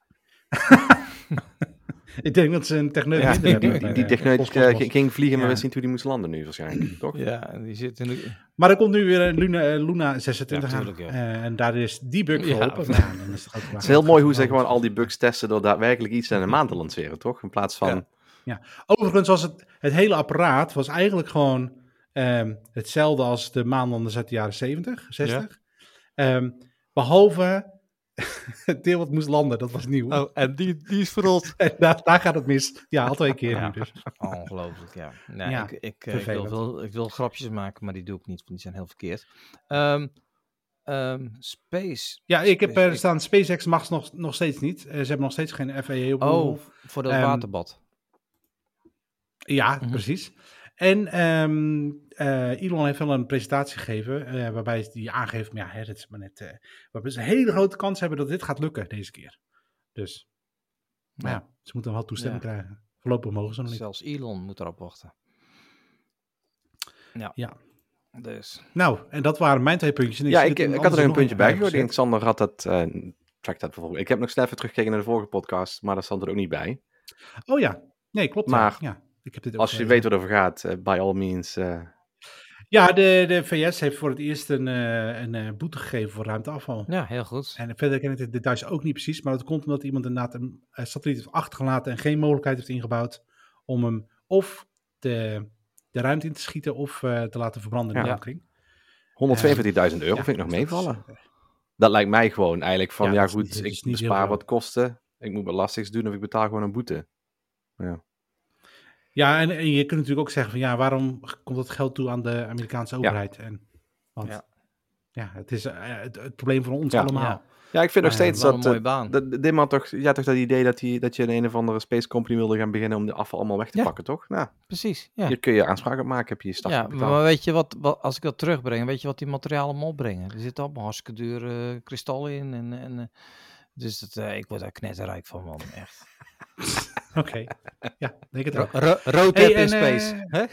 Ik denk dat ze een techneut ja, minder die, hebben. Die, die techneut uh, ging vliegen, maar ja. wist niet hoe die moest landen nu waarschijnlijk, toch? Ja, die zit in de... Maar er komt nu weer een Luna, Luna zesentwintig ja, aan. Ja. Uh, en daar is die bug ja, geholpen. Ja. Ja, dan is het, het is heel mooi hoe ze gewoon al die bugs testen door daadwerkelijk iets aan een maand te lanceren, toch? In plaats van... Ja. Ja. Overigens was het, het hele apparaat was eigenlijk gewoon um, hetzelfde als de maanlanders uit de jaren zeventig, zestig. Ja. Um, behalve... het deel wat moest landen, dat was nieuw. Oh, en die, die is verrot. En daar, daar gaat het mis. Ja, al twee keer ja. nu dus. Ongelooflijk, ja. Nee, ja ik, ik, ik, wil veel, ik wil grapjes maken, maar die doe ik niet, want die zijn heel verkeerd. Um, um, Space. Ja, ik heb Space, er staan, SpaceX mag nog, nog steeds niet. Uh, ze hebben nog steeds geen F A A op. Oh, voor dat um, waterbad. Ja, mm-hmm. precies. En um, uh, Elon heeft wel een presentatie gegeven, uh, waarbij hij aangeeft, maar ja, hè, dat is maar net, uh, waarbij ze een hele grote kans hebben dat dit gaat lukken deze keer. Dus, maar ja, ja ze moeten wel toestemming ja. krijgen. Voorlopig mogen ze nog niet. Zelfs Elon moet erop wachten. Ja. ja. Dus. Nou, en dat waren mijn twee puntjes. Ja, ik, ik had er een puntje bij gegooid. Ik Sander had dat, uh, track dat bijvoorbeeld. Ik heb nog snel even teruggekeken naar de vorige podcast, maar daar stond er ook niet bij. Oh ja, nee, klopt. Maar ja. Ik heb dit als je weet wat het over gaat, uh, by all means. Uh... Ja, de, de V S heeft voor het eerst een, uh, een uh, boete gegeven voor ruimteafval. Ja, heel goed. En verder ken ik de details ook niet precies, maar dat komt omdat iemand inderdaad een uh, satelliet heeft achtergelaten en geen mogelijkheid heeft ingebouwd om hem of de, de ruimte in te schieten of uh, te laten verbranden in de omkring. honderdtweeënveertigduizend euro ja, vind ik nog meevallen. Dat, dat lijkt mij gewoon eigenlijk van, ja, ja goed, niet, ik bespaar wat kosten, ik moet belastingsdienst doen of ik betaal gewoon een boete. Ja. Ja, en, en je kunt natuurlijk ook zeggen van ja, waarom komt dat geld toe aan de Amerikaanse overheid? Ja. En, want ja. ja, het is uh, het, het probleem van ons ja. allemaal. Ja. ja, ik vind nog steeds uh, dat... Een mooie baan. Dat, dat, dat toch, ja, toch dat idee dat, die, dat je een, een of andere space company wilde gaan beginnen om de afval allemaal weg te ja. pakken, toch? Nou, precies, ja. Hier kun je aanspraak op maken, heb je je start Ja, betaald. maar weet je wat, wat, als ik dat terugbreng, weet je wat die materialen allemaal opbrengen? Er zitten allemaal hartstikke dure uh, kristallen in en... en uh, dus dat, uh, ik word daar knetterrijk van, man, echt. Oké, okay. ja, denk het ook. Ro- road hey, in space, uh, hè?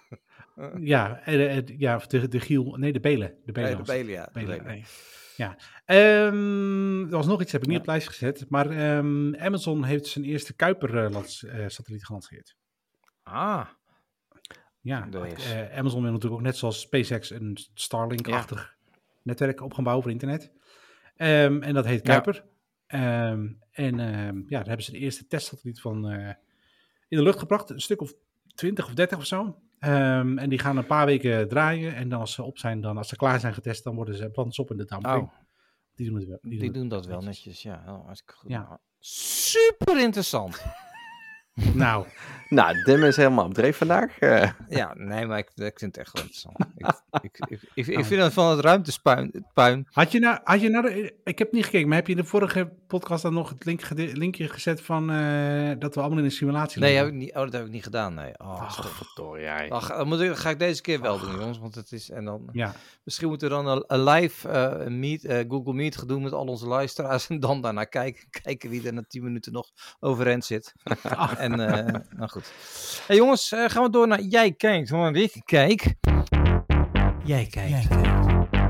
ja, uh, uh, ja, de, de Giel, nee, de Belen. De Belen, nee, de Belen ja. Belen, de nee. Ja, um, er was nog iets, heb ik niet ja. op de lijst gezet, maar um, Amazon heeft zijn eerste Kuiper-satelliet uh, gelanceerd. Ah. Ja, dus. uh, Amazon wil natuurlijk ook net zoals SpaceX een Starlink-achtig ja. netwerk op gaan bouwen voor internet. Um, en dat heet Kuiper. Ja. Um, en um, ja, daar hebben ze de eerste testsatelliet van uh, in de lucht gebracht. Een stuk of twintig of dertig of zo. Um, en die gaan een paar weken draaien. En dan als ze op zijn, dan als ze klaar zijn getest, dan worden ze planten op in de dampkring. Oh. Die doen het wel. Die, die doen, doen dat wel netjes, netjes ja. Oh, hartstikke goed. Ja. Super interessant. Nou. nou, Dim is helemaal op dreef vandaag. Uh. Ja, nee, maar ik, ik vind het echt wel interessant. ik, ik, ik, ik, ik vind het van het ruimtespuin. Puin. Had je nou, had je nou de, ik heb niet gekeken, maar heb je in de vorige podcast dan nog het link, linkje gezet van uh, dat we allemaal in een simulatie Nee, heb ik niet, oh, dat heb ik niet gedaan, nee. Oh, Ach, verdorie, jij. Ach, dan moet ik, ga ik deze keer wel doen, jongens, want het is, en dan, ja. misschien moeten we dan een, een live uh, meet, uh, Google Meet gaan doen met al onze luisteraars en dan daarna kijken, kijken wie er na tien minuten nog overeind zit. en, uh, nou goed. Hey jongens, uh, gaan we door naar Jij Kijkt, want ik kijk. Jij Kijkt. Jij kijkt.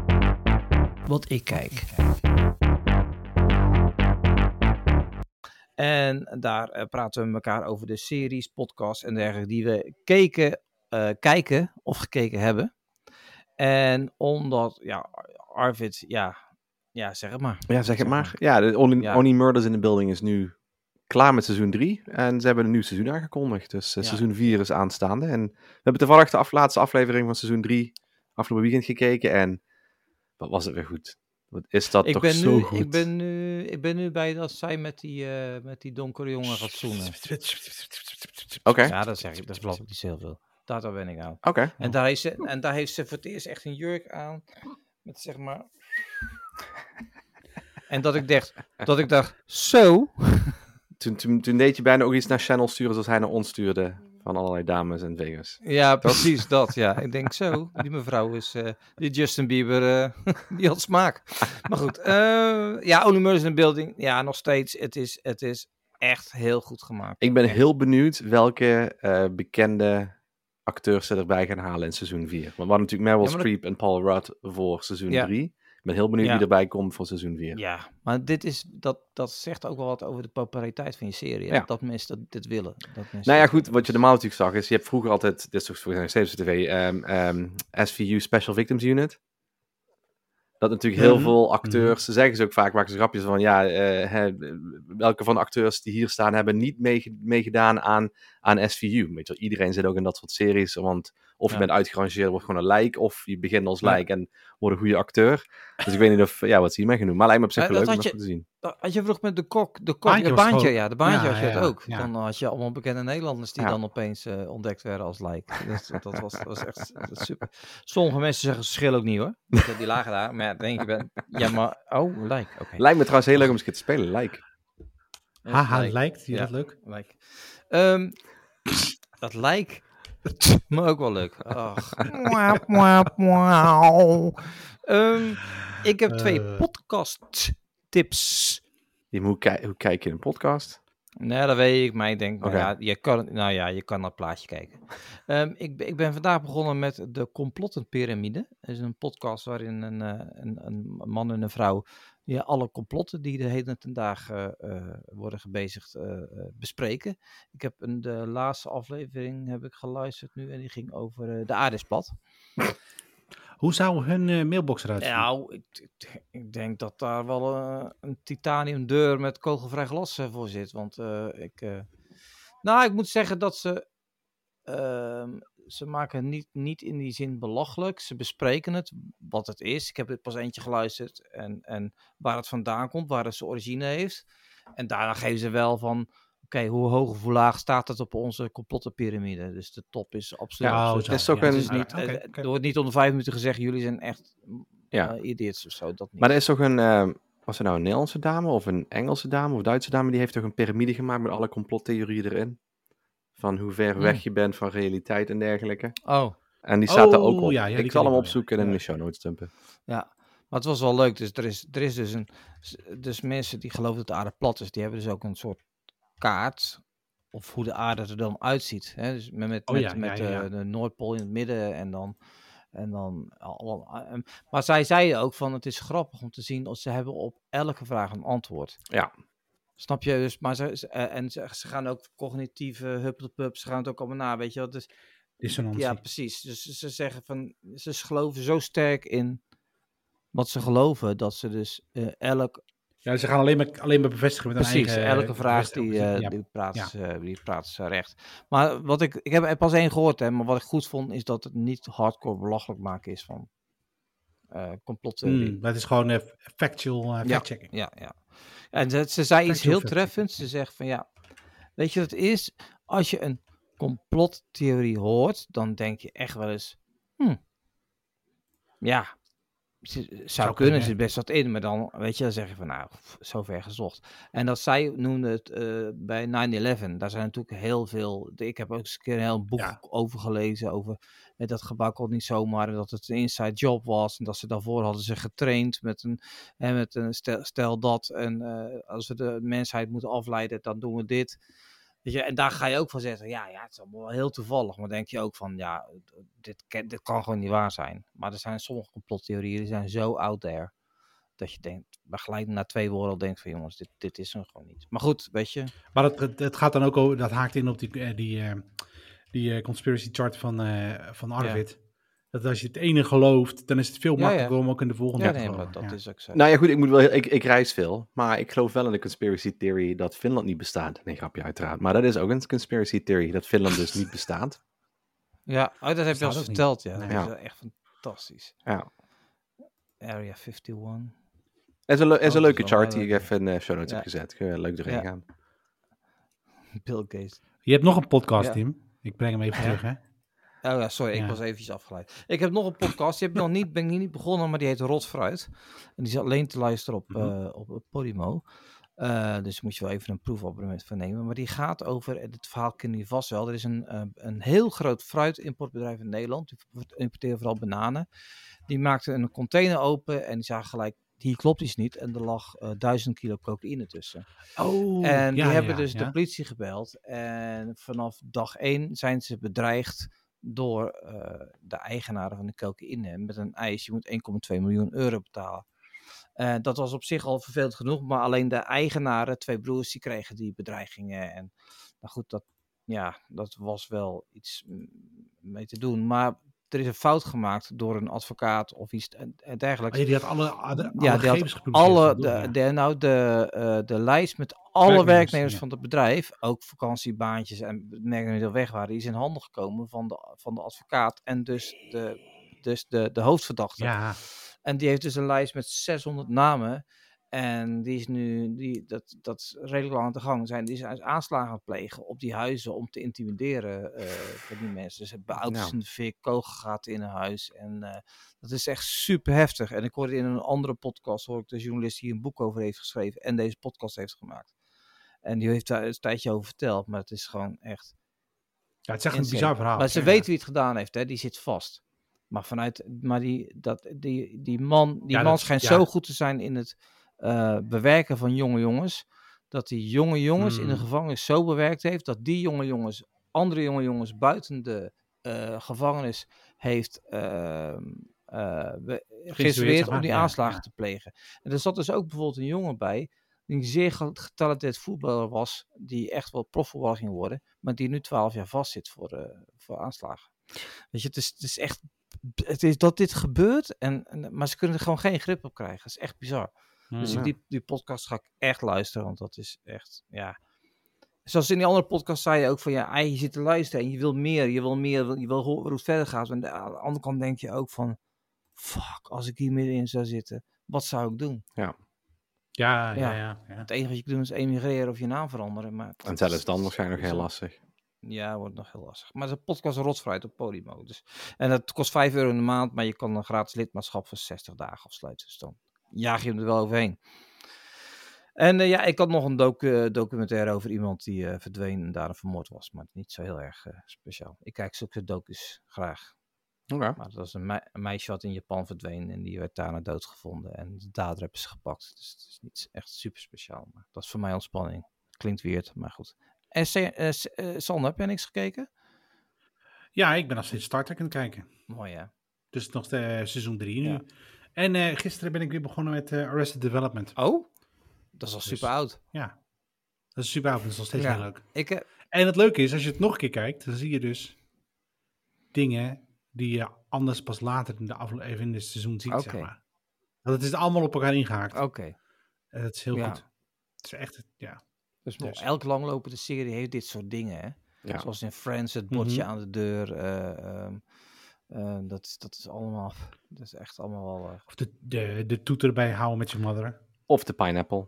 wat ik kijk. En daar uh, praten we met elkaar over de series, podcasts en dergelijke die we keken, uh, kijken of gekeken hebben. En omdat, ja, Arvid, ja, ja, zeg het maar. Ja, zeg het maar. maar. Ja, de Only, Ja. Only Murders in the Building is nu klaar met seizoen drie. En ze hebben een nieuw seizoen aangekondigd. Dus uh, Ja. seizoen vier is aanstaande. En we hebben toevallig de af, laatste aflevering van seizoen drie afgelopen weekend gekeken. En wat was het weer goed. Wat is dat ik toch ben zo nu, goed. Ik ben, nu, ik ben nu bij dat zij met die, uh, met die donkere jongen gaat zoenen. Oké. Okay. Ja, dat zeg ik. Dat geloof ik niet zo heel veel. Daar, daar ben ik aan. Oké. Okay. En, daar heeft ze, en daar heeft ze voor het eerst echt een jurk aan. Met zeg maar... En dat ik dacht, dat ik dacht, zo... Toen, toen, toen deed je bijna ook iets naar Channel sturen zoals hij naar ons stuurde. Van allerlei dames in Vegas. Ja, precies dat, ja. Ik denk zo, die mevrouw is, uh, die Justin Bieber, uh, die had smaak. Maar goed, uh, ja, Only Murders in the Building, ja, nog steeds, het is, het is echt heel goed gemaakt. Ik ben echt. heel benieuwd welke uh, bekende acteurs ze erbij gaan halen in seizoen vier. Want we hadden natuurlijk Meryl ja, Streep dat... en Paul Rudd voor seizoen ja. drie. Ik ben heel benieuwd ja. wie erbij komt voor seizoen vier. Ja, maar dit is, dat, dat zegt ook wel wat over de populariteit van je serie. Ja. Dat mensen dat, dit willen. Dat nou ja, goed, wat je normaal natuurlijk zag is, je hebt vroeger altijd, dit is toch voor steeds op tv, um, um, S V U Special Victims Unit. Dat natuurlijk heel mm-hmm. veel acteurs, ze zeggen ze ook vaak, maken ze grapjes van, ja, uh, he, welke van de acteurs die hier staan hebben niet meegedaan mee aan, aan S V U. Weet je, iedereen zit ook in dat soort series, want of je ja. bent uitgerangeerd, wordt gewoon een lijk, of je begint als lijk ja. en wordt een goede acteur. Dus ik weet niet of, ja, wat ze hiermee gaan doen. Maar lijkt me op zich uh, leuk om dat te zien. Had je vroeg met de kok, de kok, baantje, de baantje ja, de baantje ja, had je ja, het ook. Ja. Dan had je allemaal bekende Nederlanders die ja. dan opeens uh, ontdekt werden als lijk. Dus, dat, was, dat was echt dat was super. Sommige mensen zeggen schil ook niet hoor. Die lagen daar, maar ja, denk je ben, ja maar, oh, lijk, oké. Okay. Lijkt me trouwens heel leuk om eens te spelen, lijk. Haha, lijkt, je ja, dat leuk? Like. Um, dat lijk, maar ook wel leuk. Ach. um, ik heb twee uh. podcast tips. Je moet ki- hoe kijk je in een podcast? Nee, dat weet ik, maar ik denk, okay. nou, ja, je kan, nou ja, je kan naar het plaatje kijken. Um, ik, ik ben vandaag begonnen met de Complottenpyramide. Dat is een podcast waarin een, een, een man en een vrouw ja, alle complotten die de heden ten dagen uh, worden gebezigd uh, bespreken. Ik heb een, de laatste aflevering heb ik geluisterd nu en die ging over uh, de aarde is plat. Hoe zou hun uh, mailbox eruit zien? Nou, ik, ik, ik denk dat daar wel uh, een titanium deur met kogelvrij glas uh, voor zit. Want uh, ik... Uh... Nou, ik moet zeggen dat ze... Uh, ze maken niet, niet in die zin belachelijk. Ze bespreken het, wat het is. Ik heb er pas eentje geluisterd. En, en waar het vandaan komt, waar het zijn origine heeft. En daarna geven ze wel van... Oké, okay, hoe hoog of hoe laag staat het op onze complottenpyramide? Dus de top is absoluut... Ja, absoluut. Zo, het, is ook ja, een, het is niet, okay, uh, okay. Er wordt niet onder vijf minuten gezegd... jullie zijn echt ja. uh, idiots of zo. Dat niet. Maar er is toch een... Uh, was er nou een Nederlandse dame of een Engelse dame of Duitse dame... die heeft toch een piramide gemaakt met alle complottheorieën erin? Van hoe ver hmm. weg je bent van realiteit en dergelijke. Oh. En die staat oh, er ook op. Ja, ja, ik zal hem opzoeken ja. en in de show notes dumpen. Ja, maar het was wel leuk. Dus er is, er is dus een... Dus mensen die geloven dat de aarde plat is... die hebben dus ook een soort kaart... of hoe de aarde er dan uitziet. Hè? Dus met, met, oh, ja, met ja, ja, ja. Uh, de Noordpool in het midden en dan... En dan al, uh, maar zij zeiden ook van... het is grappig om te zien... dat ze hebben op elke vraag een antwoord. Ja. Snap je? Dus, maar ze, uh, en ze, ze gaan ook cognitieve huppelpup, ze gaan het ook allemaal na, weet je wat? Dus, dissonantie. Ja, precies. Dus ze zeggen van, ze geloven zo sterk in wat ze geloven, dat ze dus uh, elk... Ja, ze gaan alleen maar, alleen maar bevestigen met precies, een eigen... Precies, elke vraag die, uh, ja. die, praten ze, ja. die praten ze recht. Maar wat ik, ik heb er pas één gehoord, hè, maar wat ik goed vond, is dat het niet hardcore belachelijk maken is van uh, complottheorie. Mm, dat is gewoon uh, factual uh, fact-checking. Ja, ja, ja. En ze, ze zei iets heel treffends. Ze zegt van ja, weet je wat het is? Als je een complottheorie hoort, dan denk je echt wel eens, hm, ja, zou, zou kunnen, er zit best wat in, maar dan, weet je, dan zeg je van nou, zover gezocht. En dat zij noemde het uh, bij nine eleven, daar zijn natuurlijk heel veel, ik heb ook eens een keer een heel boek ja. over gelezen, over uh, dat gebouw kon niet zomaar, en dat het een inside job was, en dat ze daarvoor hadden ze getraind met een, en met een stel, stel dat, en uh, als we de mensheid moeten afleiden, dan doen we dit. Weet je, en daar ga je ook van zeggen, ja, ja, het is allemaal wel heel toevallig. Maar denk je ook van, ja, dit, dit kan gewoon niet waar zijn. Maar er zijn sommige complottheorieën, die zijn zo out there. dat je denkt, maar gelijk na twee woorden al denkt van jongens, dit, dit is hem gewoon niet. Maar goed, weet je. Maar het, het, het gaat dan ook over, dat haakt in op die, uh, die, uh, die uh, conspiracy chart van, uh, van Arvid. Ja. Dat als je het ene gelooft, dan is het veel makkelijker ja, ja. om ook in de volgende ja, te nee, geloven. maar dat ja. is ook zo. Nou ja, goed, ik, moet wel, ik, ik reis veel, maar ik geloof wel in de conspiracy theory dat Finland niet bestaat. Nee, grapje uiteraard. Maar dat is ook een conspiracy theory, dat Finland dus niet bestaat. Ja, oh, dat heb je al eens verteld, ja. Dat nee. is ja. echt fantastisch. Ja. Area eenenvijftig. Het is een, le- is een oh, leuke chart die ik even in de show notes ja. heb gezet. Kun je leuk erin ja. gaan. Bill Gates. Je hebt nog een podcast, ja. Tim. Ik breng hem even ja. terug, hè. Oh ja, sorry, ja. ik was eventjes afgeleid. Ik heb nog een podcast, die heb ik nog niet, ben ik niet begonnen, maar die heet Rotfruit. En die is alleen te luisteren op, mm-hmm. uh, op, op Podimo. Uh, dus moet je wel even een proefabonnement van nemen. Maar die gaat over, en het verhaal ken je vast wel, er is een, uh, een heel groot fruitimportbedrijf in Nederland. Die importeert vooral bananen. Die maakte een container open en die zagen gelijk, hier klopt iets niet. En er lag uh, duizend kilo cocaïne tussen. Oh, en die ja, hebben ja, dus ja. de politie gebeld. En vanaf dag één zijn ze bedreigd door uh, de eigenaren van de cocaïne met een eis. Je moet één komma twee miljoen euro betalen. Uh, dat was op zich al vervelend genoeg, maar alleen de eigenaren, twee broers, die kregen die bedreigingen. En nou goed, dat, ja, dat was wel iets mee te doen. Maar er is een fout gemaakt door een advocaat of iets en dergelijks. Oh, ja, die had alle, alle ja, die gegevens had alle, de, ja. de, nou, de, uh, de lijst met alle werknemers, werknemers ja. van het bedrijf, ook vakantiebaantjes en merken die er weg waren, die is in handen gekomen van de, van de advocaat en dus de, dus de, de hoofdverdachte. Ja. En die heeft dus een lijst met zeshonderd namen. En die is nu, die, dat, dat is redelijk lang aan de gang zijn. Die is aanslagen aan het plegen op die huizen om te intimideren uh, voor die mensen. Dus het auto's nou. in de fik, kogelgaten in een huis. En uh, dat is echt super heftig. En ik hoorde in een andere podcast, hoor ik de journalist die een boek over heeft geschreven en deze podcast heeft gemaakt. En die heeft daar een tijdje over verteld, maar het is gewoon echt... Ja, het is echt een bizar verhaal. Maar ze ja. weet wie het gedaan heeft, hè? Die zit vast. Maar vanuit, maar die, dat, die, die man, die ja, man dat, schijnt ja. zo goed te zijn in het uh, bewerken van jonge jongens, dat die jonge jongens mm. in de gevangenis zo bewerkt heeft, dat die jonge jongens, andere jonge jongens buiten de uh, gevangenis heeft uh, uh, geïnstrueerd om die aanslagen ja. te plegen. En er zat dus ook bijvoorbeeld een jongen bij, die een zeer getalenteerd voetballer was, die echt wel profvoetballer ging worden, maar die nu twaalf jaar vast zit voor, uh, voor aanslagen. Weet je, het is, het is echt... Het is dat dit gebeurt, en, en, maar ze kunnen er gewoon geen grip op krijgen. Dat is echt bizar. Mm, dus ja. die, die podcast ga ik echt luisteren, want dat is echt, ja... Zoals in die andere podcast zei je ook van, ja, je zit te luisteren en je wil meer, je wil meer, je wil horen hoe het verder gaat. En aan de andere kant denk je ook van, fuck, als ik hier middenin zou zitten, wat zou ik doen? Ja. Ja, ja, ja. ja, ja. Het enige wat je kunt doen is emigreren of je naam veranderen. Maar en zelfs dan waarschijnlijk nog heel lastig. Ja, wordt nog heel lastig. Maar de podcast is Rotfruit op Podimo. Dus. En dat kost vijf euro in de maand, maar je kan een gratis lidmaatschap voor zestig dagen afsluiten. Dus dan jaag je hem er wel overheen. En uh, ja, ik had nog een docu- documentaire over iemand die uh, verdween en daarom vermoord was. Maar niet zo heel erg uh, speciaal. Ik kijk zulke docus graag. Okay. Maar dat was een, me- een meisje wat in Japan verdween en die werd daarna doodgevonden. En de dader hebben ze gepakt. Dus het is niet echt super speciaal. Maar dat is voor mij ontspanning. Klinkt weird, maar goed. En uh, uh, Sander, heb jij niks gekeken? Ja, ik ben nog steeds Star Trek aan het kijken. Mooi, hè? Dus nog de, seizoen drie nu. Ja. En uh, gisteren ben ik weer begonnen met uh, Arrested Development. Oh? Dat is al super dus, oud. Ja, dat is super oud. Dat is nog steeds ja. heel leuk. Ik, uh... En het leuke is, als je het nog een keer kijkt, dan zie je dus dingen die je anders pas later in de aflevering in het seizoen ziet, okay. zeg maar. Want het is allemaal op elkaar ingehaakt. Oké. Okay. En dat is heel ja. goed. Het is echt, ja. Dus, dus. Elke langlopende serie heeft dit soort dingen, hè? Ja. Zoals in Friends, het bordje mm-hmm. aan de deur. Uh, um, uh, dat, dat is allemaal, dat is echt allemaal wel... Uh... Of de, de, de toeter bij How I Met Your Mother. Of de pineapple.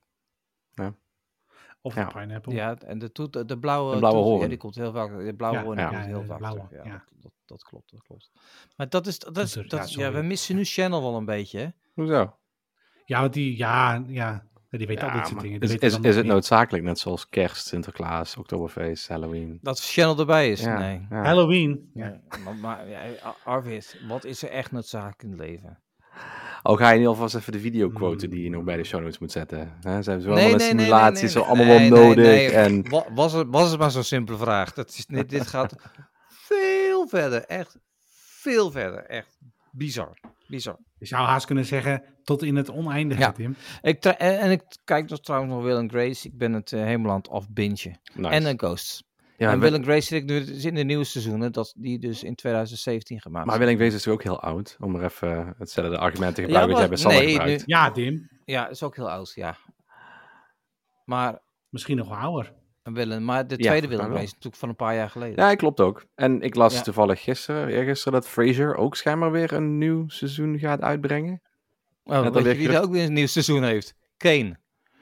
Ja. Of ja. de pineapple. Ja, en de, toeter, de blauwe, de blauwe toeter, hoorn. Ja, die komt heel vaak. De blauwe ja, hoorn ja, komt ja, heel ja, vaak blauwe, terug. Ja, ja. Dat, dat, dat klopt, dat klopt. Maar dat is, dat is, toeter, dat, ja, ja, we missen nu Channel wel een beetje, hè? Hoezo? Ja, want die, ja, ja. Die weet ja, al dit soort dingen. Die is is, is het noodzakelijk, net zoals kerst, Sinterklaas, Oktoberfeest, Halloween? Dat Channel erbij is? Ja, nee. Ja. Halloween? Ja. Ja, maar, maar ja, Arvid, wat is er echt noodzakelijk in het leven? Oh, ga je niet alvast even de videoquote die je nog bij de show notes moet zetten? He, ze hebben zo nee, allemaal nee, een simulatie, nee, nee, zo nee, allemaal nee, wel nodig. Nee, nee. En... Was, het, was het maar zo'n simpele vraag. Dat is, dit, dit gaat veel verder, echt veel verder. Echt bizar, bizar. Je zou haast kunnen zeggen, tot in het oneindige, Ja. Tim. Ik tra- en, en ik kijk dus trouwens nog Will and Grace. Ik ben het uh, helemaal aan het afbingen. Nice. En uh, Ghosts. Ja, en we- Will and Grace zit ik nu is in de nieuwe seizoenen, dat die dus in twintig zeventien gemaakt Maar zijn. Will and Grace is ook heel oud, om er even hetzelfde argument te gebruiken Ja, wat jij bij maar- Sander nee, gebruikt. nu- Ja, Tim. Ja, is ook heel oud, ja. Maar, Misschien nog wel ouder. Will and, maar de Ja, tweede Will volgens and mij Grace is natuurlijk van een paar jaar geleden. Ja, klopt ook. En ik las Ja. toevallig gisteren, eergisteren, dat Frasier ook schijnbaar weer een nieuw seizoen gaat uitbrengen. Oh, Net weet alweer je wie er gerucht- ook weer een nieuw seizoen heeft? Kane.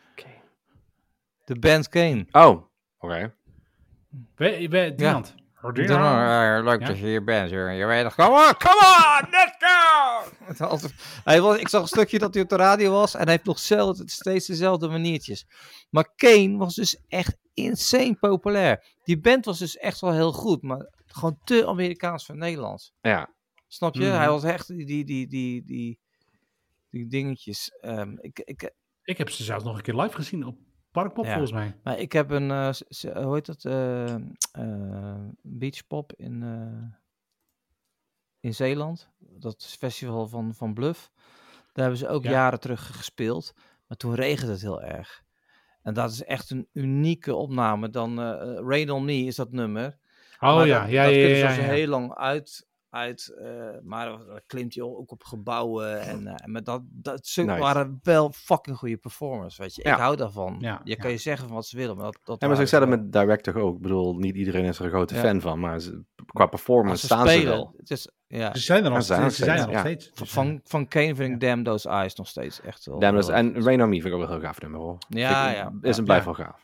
De band Kane. Oh, oké. We, we, Dinant. Ja. Leuk Ja. dat je hier bent, hoor. Je weet nog, come on, come on, let's go! Het was altijd- hij was, ik zag een stukje dat hij op de radio was en hij heeft nog zelf, steeds dezelfde maniertjes. Maar Kane was dus echt insane populair. Die band was dus echt wel heel goed, maar gewoon te Amerikaans voor Nederlands. Ja. Snap je? Mhm. Hij was echt die, die, die, die, die, die dingetjes. Ehm, ik, ik, Ik heb ze zelfs nog een keer live gezien op Parkpop, Ja. volgens mij. maar ik heb een, eh, s- s- hoe heet dat, eh eh, beachpop in, eh, in Zeeland. Dat is het festival van, van Bluff. Daar hebben ze ook Ja. jaren terug gespeeld. Maar toen regende het heel erg. En dat is echt een unieke opname. Dan eh Rain on Me is dat nummer. Oh Maar ja, dat, ja, dat ja, kunnen ze ja, dus ja. heel lang uit. uit eh, maar dan klimt hij ook op gebouwen. En, eh, maar dat, dat ze Nice. waren wel fucking goede performers. Weet je. Ja. Ik hou daarvan. Ja, je kan ja. je zeggen van wat ze willen. Maar dat, dat Ja, maar zo waren ik ze zei wel. met Director ook. Ik bedoel, niet iedereen is er een grote Ja. fan van, maar ze, qua Maar performance ze staan ze spelen. wel. Het is, ja. Ze zijn er nog Ja, ze zijn er steeds. Ze zijn er steeds, nog ja. steeds. Van, Dus, van, van Kane vind ik Damn Those Eyes nog steeds echt wel. Damn, dus, heel en erg. Rain on Me vind ik ook wel een heel gaaf nummer, hoor. Ja, Vind ik- ja. Is Ja. en blijft Ja. wel gaaf.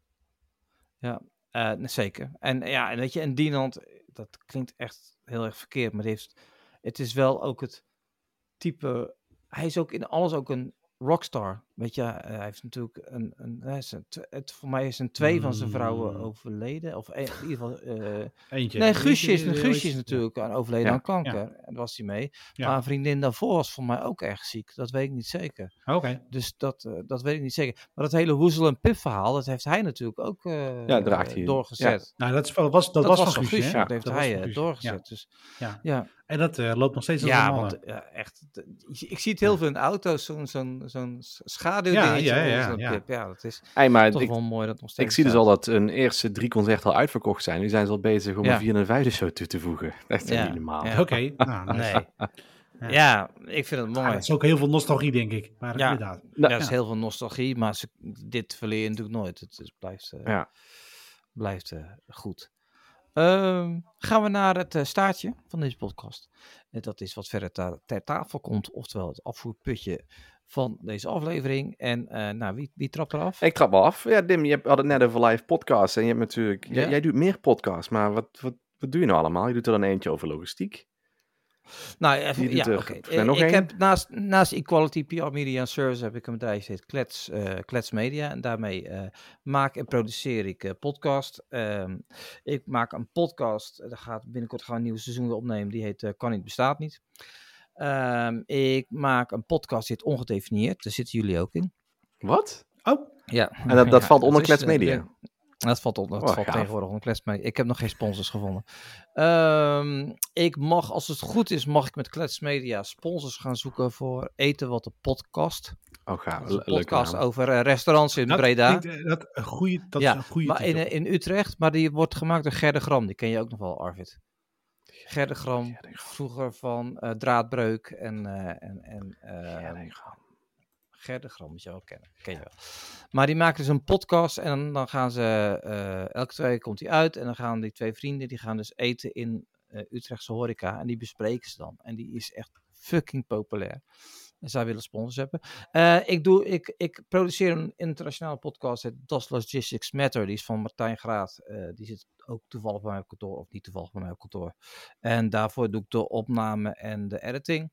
Eh, zeker. En ja, en weet je, en Dinant, dat klinkt echt heel erg verkeerd, maar die heeft, het is wel ook het type, hij is ook in alles ook een rockstar. Weet je, eh, hij heeft natuurlijk een, een hij is een tw- het, voor mij zijn twee van zijn vrouwen Mm. overleden, of een- in ieder geval, eh, Eentje. nee, Guusje is, Eentje, Guusje is ja. natuurlijk aan overleden Ja. aan kanker, en daar was hij mee. Ja. Maar een vriendin daarvoor was voor mij ook erg ziek, dat weet ik niet zeker. Oké. Dus dat, eh, dat weet ik niet zeker. Maar dat hele Woezel en Pip verhaal, dat heeft hij natuurlijk ook eh, Ja, draagt hij. doorgezet. Nou, dat, is, dat was, dat Dat, was was van van Guusje, Guusje, hè? dat heeft Dat was hij van eh, Guusje. doorgezet. Dus, Ja. ja, En dat eh, loopt nog steeds als ja een mannen. want ja, echt, d- ik, ik zie het heel veel in auto's, zo'n zo'n zo'n schaduwdingetje. Ja, ja, ja, van zo'n ja. Pip. Ja, dat is Hey, maar toch ik, wel mooi dat nog steeds ik zie dus staat. al dat hun eerste drie concerten al uitverkocht zijn. Nu zijn ze al bezig om Ja. een vierde en vijfde show toe te voegen. Dat is Ja. niet normaal. Ja. Oké. Nou, nice. Nee. Ja. Ja, ik vind het Ah, mooi. dat is ook heel veel nostalgie, denk ik. Maar Ja. inderdaad. Ja, Nou, er is heel veel nostalgie, maar ze, dit verleer je natuurlijk nooit. Het is, blijft, eh, Ja. blijft eh, goed. Ehm, gaan we naar het eh, staartje van deze podcast. En dat is wat verder ta- ter tafel komt, oftewel het afvoerputje van deze aflevering. En eh, nou, wie, wie trapt eraf? Ik trap al af. Ja, Dim, je hebt- had het net over live podcasts. En je hebt natuurlijk... Ja. Jij, jij doet meer podcasts, maar wat, wat, wat doe je nou allemaal? Je doet er dan eentje over logistiek. Nou, even, Die doet ja, er oké. volgens mij nog ik één. heb naast, naast Equality P R Media and Service heb ik een bedrijf dat heet Klets, eh, Klets Media. En daarmee eh, maak en produceer ik eh, podcast. Ehm, ik maak een podcast. Er gaat binnenkort gaan we een nieuw seizoen weer opnemen. Die heet eh, Kan niet, bestaat niet. Ehm, ik maak een podcast die heet Ongedefinieerd. Daar zitten jullie ook in. Wat? Oh, Ja. En dat, dat Ja, valt onder is, Klets eh, Media. de- Dat valt, op, dat Oh, valt gaaf. tegenwoordig onder Klets Media. Ik heb nog geen sponsors gevonden. Ehm, ik mag, als het goed is, mag ik met Klets Media sponsors gaan zoeken voor Eten wat de podcast. Oh, gaaf. Dat is een Leuke podcast naam. over eh, restaurants in dat, Breda. klinkt, eh, dat, een goeie, dat Ja, is een goede maar in, eh, in Utrecht, maar die wordt gemaakt door Gerde Gram. Die ken je ook nog wel, Arvid. Gerde Gram, Gerde Gram. vroeger van eh, Draadbreuk en, eh en, en eh, Ja, nee, gaaf. Gerde Gram moet je wel kennen. Ken je wel. Maar die maken dus een podcast en dan, dan gaan ze, eh, elke twee weken komt die uit. En dan gaan die twee vrienden, die gaan dus eten in eh, Utrechtse horeca. En die bespreken ze dan. En die is echt fucking populair. En zij willen sponsors hebben. Eh, ik, doe, ik, ik produceer een internationale podcast. Het Das Logistics Matter. Die is van Martijn Graat. Eh, die zit ook toevallig bij mij op kantoor. Of niet toevallig bij mij op kantoor. En daarvoor doe ik de opname en de editing.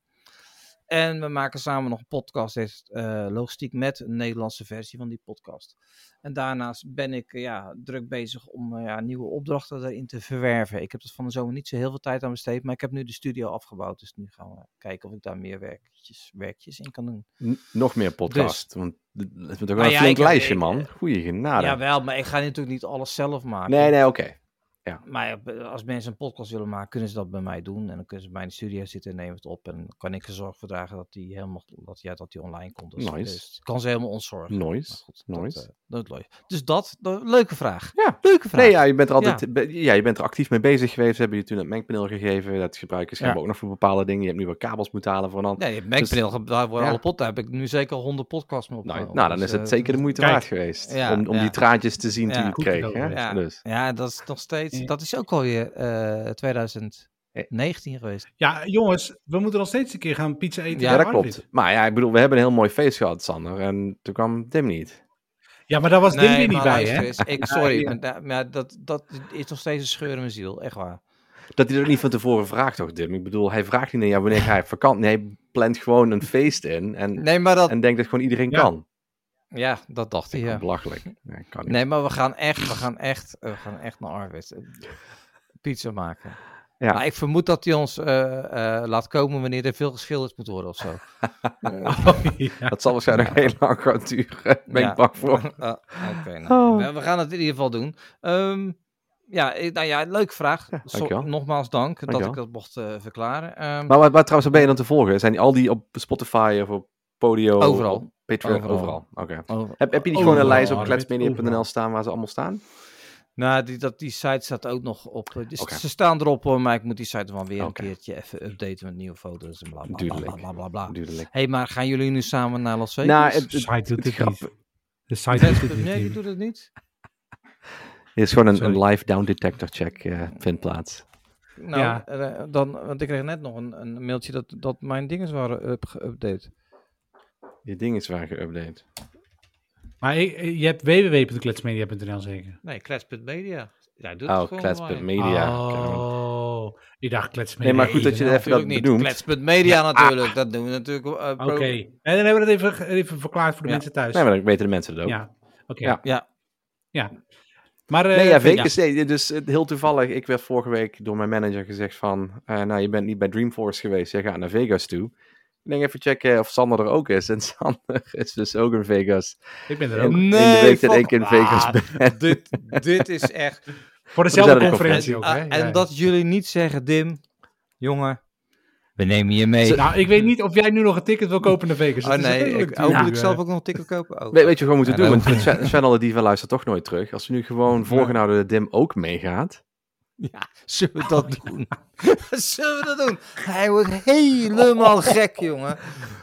En we maken samen nog een podcast, heet uh, Logistiek met een Nederlandse versie van die podcast. En daarnaast ben ik uh, ja, druk bezig om uh, ja, nieuwe opdrachten erin te verwerven. Ik heb er van de zomer niet zo heel veel tijd aan besteed, maar ik heb nu de studio afgebouwd. Dus nu gaan we kijken of ik daar meer werkjes, werkjes in kan doen. N- nog meer podcast. Want het is toch wel Nou een ja, flink ik- lijstje, ik- man. Goeie genade. Jawel, maar ik ga natuurlijk niet alles zelf maken. nee, nee, oké. Ja. Maar als mensen een podcast willen maken, kunnen ze dat bij mij doen. En dan kunnen ze bij mij in de studio zitten en nemen het op. En dan kan ik er zorg voor dragen dat die helemaal dat, ja, dat die online komt. Dus, Nice. dus kan ze helemaal ontzorgen. Nice. Maar goed, nice. Dat, uh, dat leuk. Dus dat, dat, leuke vraag. Ja. Leuke vraag. Nee, ja, je bent er altijd, Ja. be- ja, je bent er actief mee bezig geweest. We hebben je toen het mengpaneel gegeven. Dat gebruiken ze Ja. ook nog voor bepaalde dingen. Je hebt nu weer kabels moeten halen voor een ander. Nee, je mengpaneel, dus, daar worden ja. alle pot, daar heb ik nu zeker honderd podcasts mee opgenomen. Nou, nou, dan dus, is het uh, zeker de moeite kijk. waard geweest. Ja, om om ja. die traantjes te zien Ja. die je Goed kreeg. te Hè? Ja. Dus. Ja, dat is nog steeds, Ja. dat is ook alweer uh, twintig negentien geweest. Ja, jongens, we moeten nog steeds een keer gaan pizza eten. Ja, Ja, bij dat Arvid. klopt. Maar ja, ik bedoel, we hebben een heel mooi feest gehad, Sander. En toen kwam Tim niet. Ja, maar daar was Dim weer niet maar bij, luister hè? eens, ik, sorry, Ja, ja. maar, da- maar dat, dat is nog steeds een scheur in mijn ziel, echt waar. Dat hij er niet van tevoren vraagt, toch, Tim? Ik bedoel, hij vraagt niet naar jou wanneer ga je op vakantie. Nee, hij plant gewoon een feest in. En, Nee, maar dat, en denkt dat gewoon iedereen Ja. kan. ja, dat dacht hij, Ja. ja. Belachelijk. Nee, kan niet. Nee, maar we gaan echt, we gaan echt, we gaan echt naar Arvid eh, pizza maken. Ja. Maar ik vermoed dat hij ons uh, uh, laat komen wanneer er veel geschilderd moet worden of zo. Oh, ja. Dat zal waarschijnlijk heel lang gaan duren. Ben ik Ja. bang voor. Uh, Oké, nou, Oh. we- we gaan het in ieder geval doen. Um, ja, eh, nou ja, leuke vraag. Ja, Zo, dankjewel. nogmaals dank dat Dankjewel. ik dat mocht uh, verklaren. Um, Maar waar, waar trouwens ben je dan te volgen? Zijn die al die op Spotify of op Podio? Overal. Op Patreon? Overal. Overal. Oké. over- Heb, heb je die Overal, gewoon een lijst op Arvid, kletsmedia punt n l overal. staan waar ze allemaal staan? Nou, die, dat, die site staat ook nog op. uh, Dus Oké. Ze staan erop hoor, maar ik moet die site wel weer Oké. een keertje even updaten met nieuwe foto's en bla bla bla Duidelijk. bla bla bla. bla. Duidelijk. Hey, maar gaan jullie nu samen naar Las Vegas? Nou, het, De het, site doet het het grap- niet. De site doet het nee, die niet. doet het niet. het is gewoon een, Sorry. een live down detector check uh, vindt plaats. Nou, Ja. uh, dan, want ik kreeg net nog een, een mailtje dat, dat mijn dingen waren up, geüpdate. Je dingen is waar geüpdate. Maar ik- je hebt w w w punt kletsmedia punt n l zeker? Nee, klets.media. Ja, doet Oh, het gewoon klets.media. Oh, ik dacht kletsmedia. Nee, maar goed dat je punt n l. even dat Natuurlijk niet. benoemt. Klets.media natuurlijk. Dat doen we natuurlijk. Uh, pro- Oké, en dan hebben we dat even, even verklaard voor de Ja. mensen thuis. Nee, maar dan weten de mensen het ook. Ja, oké. Ja. Ja. Ja. Maar, eh, Nee, ja, ja. Vegas, nee, dus eh, heel toevallig, ik werd vorige week door mijn manager gezegd van, uh, nou, je bent niet bij Dreamforce geweest, jij gaat naar Vegas toe. Ik denk even checken of Sander er ook is. En Sander is dus ook in Vegas. Ik ben er In, ook. in de week dat fuck- ik in Vegas Ah, ben. dit, dit is echt... Voor dezelfde dezelfde conferentie ook, Ah, hè? en Ja. dat jullie niet zeggen, Dim, jongen, we nemen je mee. Nou, ik weet niet of jij nu nog een ticket wil kopen naar Vegas. Oh Het is nee, redelijk ik, duur, oh, moet eh. ik zelf ook nog een ticket kopen? Oh. We, weet je wat we gewoon moeten Ja, doen? dat- Want Sven, Sven alle Diva luistert toch nooit terug. Als we nu gewoon volgehouden de Dim ook meegaat. Ja, zullen we dat doen? Zullen we dat doen? Hij wordt helemaal gek, jongen.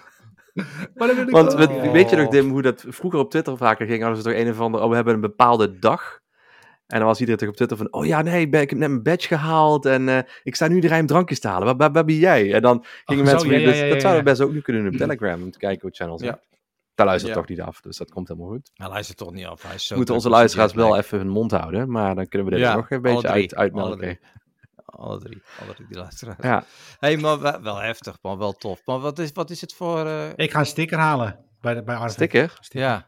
Maar dan wil ik Want ook- we- weet je nog, Dim, hoe dat vroeger op Twitter vaker ging? Hadden ze toch een of ander, oh, we hebben een bepaalde dag. En dan was iedereen toch op Twitter van, oh ja, nee, ik, ben, ik heb net mijn badge gehaald en uh, ik sta nu de rij drankjes te halen. Waar, waar, waar ben jij? En dan gingen zo, mensen, ja, weer- ja, dus ja, dat ja, zouden we ja. best ook nu kunnen doen op Telegram, om te kijken hoe het channel zit. Ja. Daar luistert Ja. toch niet af, dus dat komt helemaal goed. Hij luistert toch niet af. Hij is zo We moeten onze druk met luisteraars zijn wel jetlag. even hun mond houden, maar dan kunnen we dit Ja, nog een alle beetje drie, uit, uitmelken. alle drie. Alle drie, alle drie die luisteraars. Ja. Hey, maar wel, wel heftig, maar wel tof. Maar wat is, wat is het voor... Uh... Ik ga een sticker halen bij, de- bij Arvid. Sticker? Ja,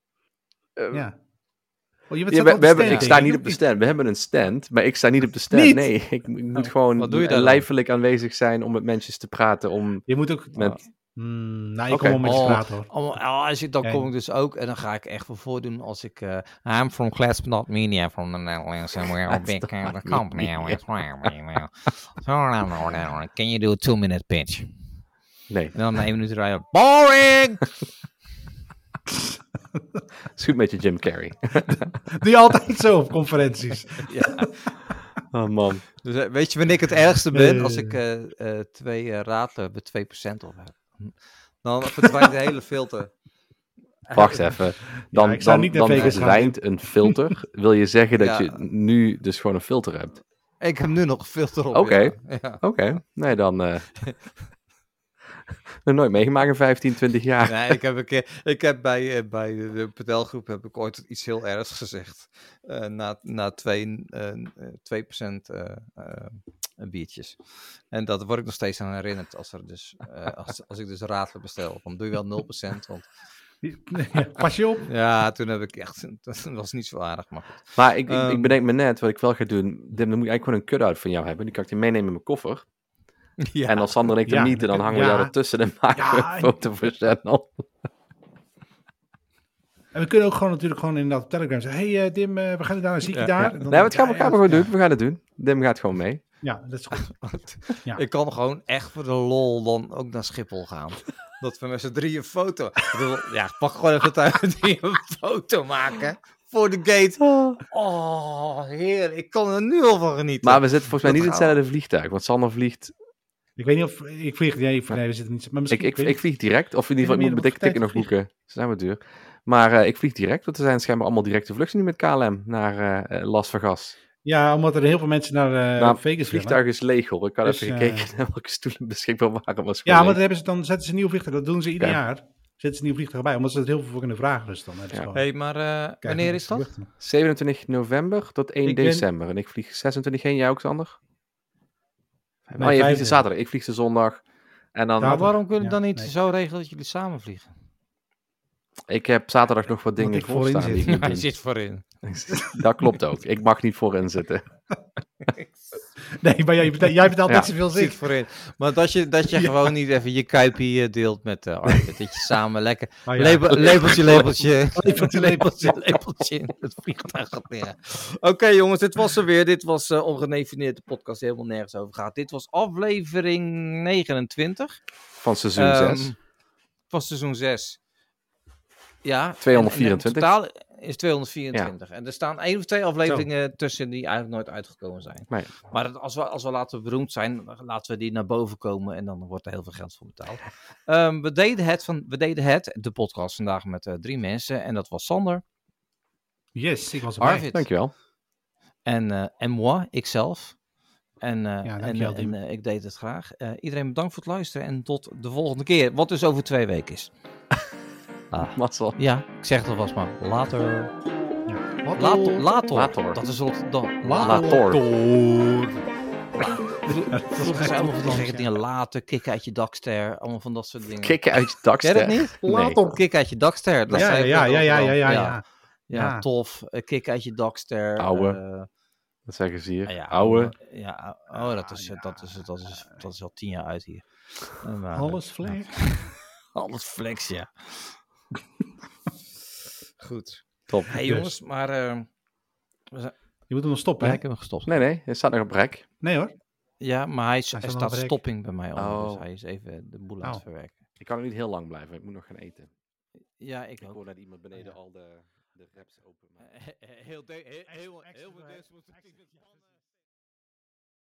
Uh, Ja. Oh, je bent Ja, zat we, op we de hebben, stand, ik sta denk niet op de stand. We hebben een stand, maar ik sta niet op de stand. Niet? Nee, ik, ik moet Oh, gewoon wat doe je daar dan? lijfelijk aanwezig zijn om met mensen te praten. Om Je moet ook... met, Hmm, nou, ik Oké. kom wel met je Oh, praten, hoor. oh, als ik, dan Ja. kom ik dus ook en dan ga ik echt wel voordoen als ik... Uh, I'm from Class Not Media from the Netherlands and we're a big uh, the company. and we're- So, can you do a two-minute pitch? nee, En dan één minuut rijden. Boring! is goed met je Jim Carrey. Doe je altijd zo op conferenties. Ja. Oh man. Dus, uh, weet je wanneer ik het ergste ben? Eh. Als ik uh, uh, twee uh, radelen met twee procent op heb. Dan verdwijnt de hele filter. Wacht even. Dan, ik zou dan, niet naar dan Vegas gaan. verdwijnt een filter. Wil je zeggen dat Ja. je nu dus gewoon een filter hebt? Ik heb nu nog een filter op. Oké. Ja. Ja. Oké. Okay. Nee, dan... Uh... nog nooit meegemaakt in vijftien, twintig jaar. Nee, ik heb, een keer, ik heb bij, uh, bij de Padelgroep heb ik ooit iets heel ergs gezegd. Uh, na na twee, uh, twee procent uh, uh, biertjes. En dat word ik nog steeds aan herinnerd als, er dus, uh, als, als ik dus radelen bestel. Dan doe je wel nul procent. Want Ja, pas je op. ja, toen heb ik echt... Dat was niet zo aardig, maar goed. Maar ik, ik, Um, ik bedenk me net, wat ik wel ga doen... Dim, dan moet je eigenlijk gewoon een cut-out van jou hebben. Die kan ik die meenemen in mijn koffer. Ja. En als Sander en ik er Ja, meeten, dan hangen we ja. jou ertussen en maken we Ja. een foto voor channel. En we kunnen ook gewoon natuurlijk gewoon inderdaad op Telegram zeggen... Hey uh, Dim, uh, we gaan daar, zie ik je Ja, daar? Ja. En dan, Nee, wat gaan we, ja, gaan we ja, gewoon ja. doen. We gaan het doen. Dim gaat gewoon mee. Ja, dat is goed. Ja. Ik kan gewoon echt voor de lol dan ook naar Schiphol gaan. Dat we met z'n drieën een foto... Ik bedoel, ja, pak gewoon even tijd met die een foto maken. Voor de gate. Oh, heerlijk. Ik kan er nu al van genieten. Maar we zitten volgens mij Dat niet in gaan hetzelfde vliegtuig. Want Sander vliegt... Ik weet niet of... Ik vlieg... Nee, nee we zitten niet... Maar Ik, misschien, ik, weet ik niet- vlieg direct. Of in ieder geval, Ik ik weet moet niet mijn of ik ticket nog tijd boeken. Ze zijn wat duur. Maar uh, ik vlieg direct. Want er zijn schijnbaar allemaal directe vluchten nu met K L M naar uh, Las Vegas. Ja, omdat er heel veel mensen naar uh, Nou, Vegas het willen. vliegtuig is leeg hoor. Ik had Dus, even uh, gekeken naar welke stoelen beschikbaar waren. Was Ja, gewoon maar leeg. dan, hebben ze, dan zetten ze een nieuw vliegtuig. Dat doen ze ieder Oké. jaar. Zetten ze een nieuw vliegtuig bij. Omdat ze er heel veel voor kunnen vragen. Dus dan hebben ze Ja. gewoon... Hé, hey, maar uh, krijgen wanneer ze is dat? vluchten. zevenentwintig november tot één Ik ben- december. En ik vlieg zesentwintig heen. Jij ook, Sander? Nee, oh, je vliegt de vijfentwintig. zaterdag. Ik vlieg de zondag. En dan... Ja, Maar waarom kunnen we Ja, dan niet nee. zo regelen dat jullie samen vliegen? Ik heb zaterdag nog wat Omdat dingen ik voorin voorstaan die zit. ik moet Hij doen. zit voorin. Dat klopt ook. Ik mag niet voorin zitten. Nee, maar jij, betaalt- jij betaalt Ja. net zoveel als Zit ik. voorin. Maar dat je, dat je Ja. gewoon niet even je kuipie uh, deelt met uh, Arvid. Dat je samen lekker Nou ja. label, labeltje, labeltje, Lepeltje, labeltje, labeltje in het vliegtuig gaat neer. Oké okay, jongens, dit was er weer. Dit was uh, ongedefinieerd de podcast die helemaal nergens over gaat. Dit was aflevering negenentwintig. Van seizoen Um, zes. Van seizoen zes. Ja. tweehonderdvierentwintig. En, en totaal is tweehonderdvierentwintig. Ja. En er staan één of twee afleveringen Zo. tussen die eigenlijk nooit uitgekomen zijn. Nee. Maar als we, als we laten beroemd zijn, laten we die naar boven komen en dan wordt er heel veel geld voor betaald. Um, we, deden het van, we deden het, de podcast vandaag met uh, drie mensen. En dat was Sander. Yes, ik was erbij. Arvid. Dankjewel. En, uh, en moi, ikzelf. En, uh, ja, en, uh, en uh, ik deed het graag. Uh, iedereen bedankt voor het luisteren en tot de volgende keer. Wat dus over twee weken is. Ah. Mazzel. Ja, ik zeg het alvast maar. Later. Ja. Later. Later. Later. Dat is wat. Dan. Later. Vroeger zijn allemaal van die gekke dingen. Later. Kikken uit je dakster. Allemaal van dat soort dingen. Kikken uit je dakster. Ken je het niet? Later. Nee. Kikken uit je dakster. Dat ja, zei ja, ja, ja, ja, ja, ja. ja. Ja, ja, tof. Uh, kikken uit je dakster. Ouwe. Uh, Wat zeggen ze hier? Ja, ouwe. Ja, oh, dat is, ja, dat, is, dat, is, dat is al tien jaar uit hier. Maar, Alles flex. Alles flex, ja. Goed. Top. Hey jongens, maar... Uh, we zijn... Je moet hem nog stoppen, ja, hè? ik heb hem gestopt. Nee, nee. Hij staat nog op rek. Nee hoor. Ja, maar hij, is, hij, hij staat stopping bij mij onder, oh. dus hij is even de boel aan het oh. verwerken. Ik kan er niet heel lang blijven, ik moet nog gaan eten. Ja, ik, ik ook. hoor dat iemand beneden ja. al de, de raps open. Heel, heel, heel, heel, heel, heel, heel, heel, heel, heel, heel, heel,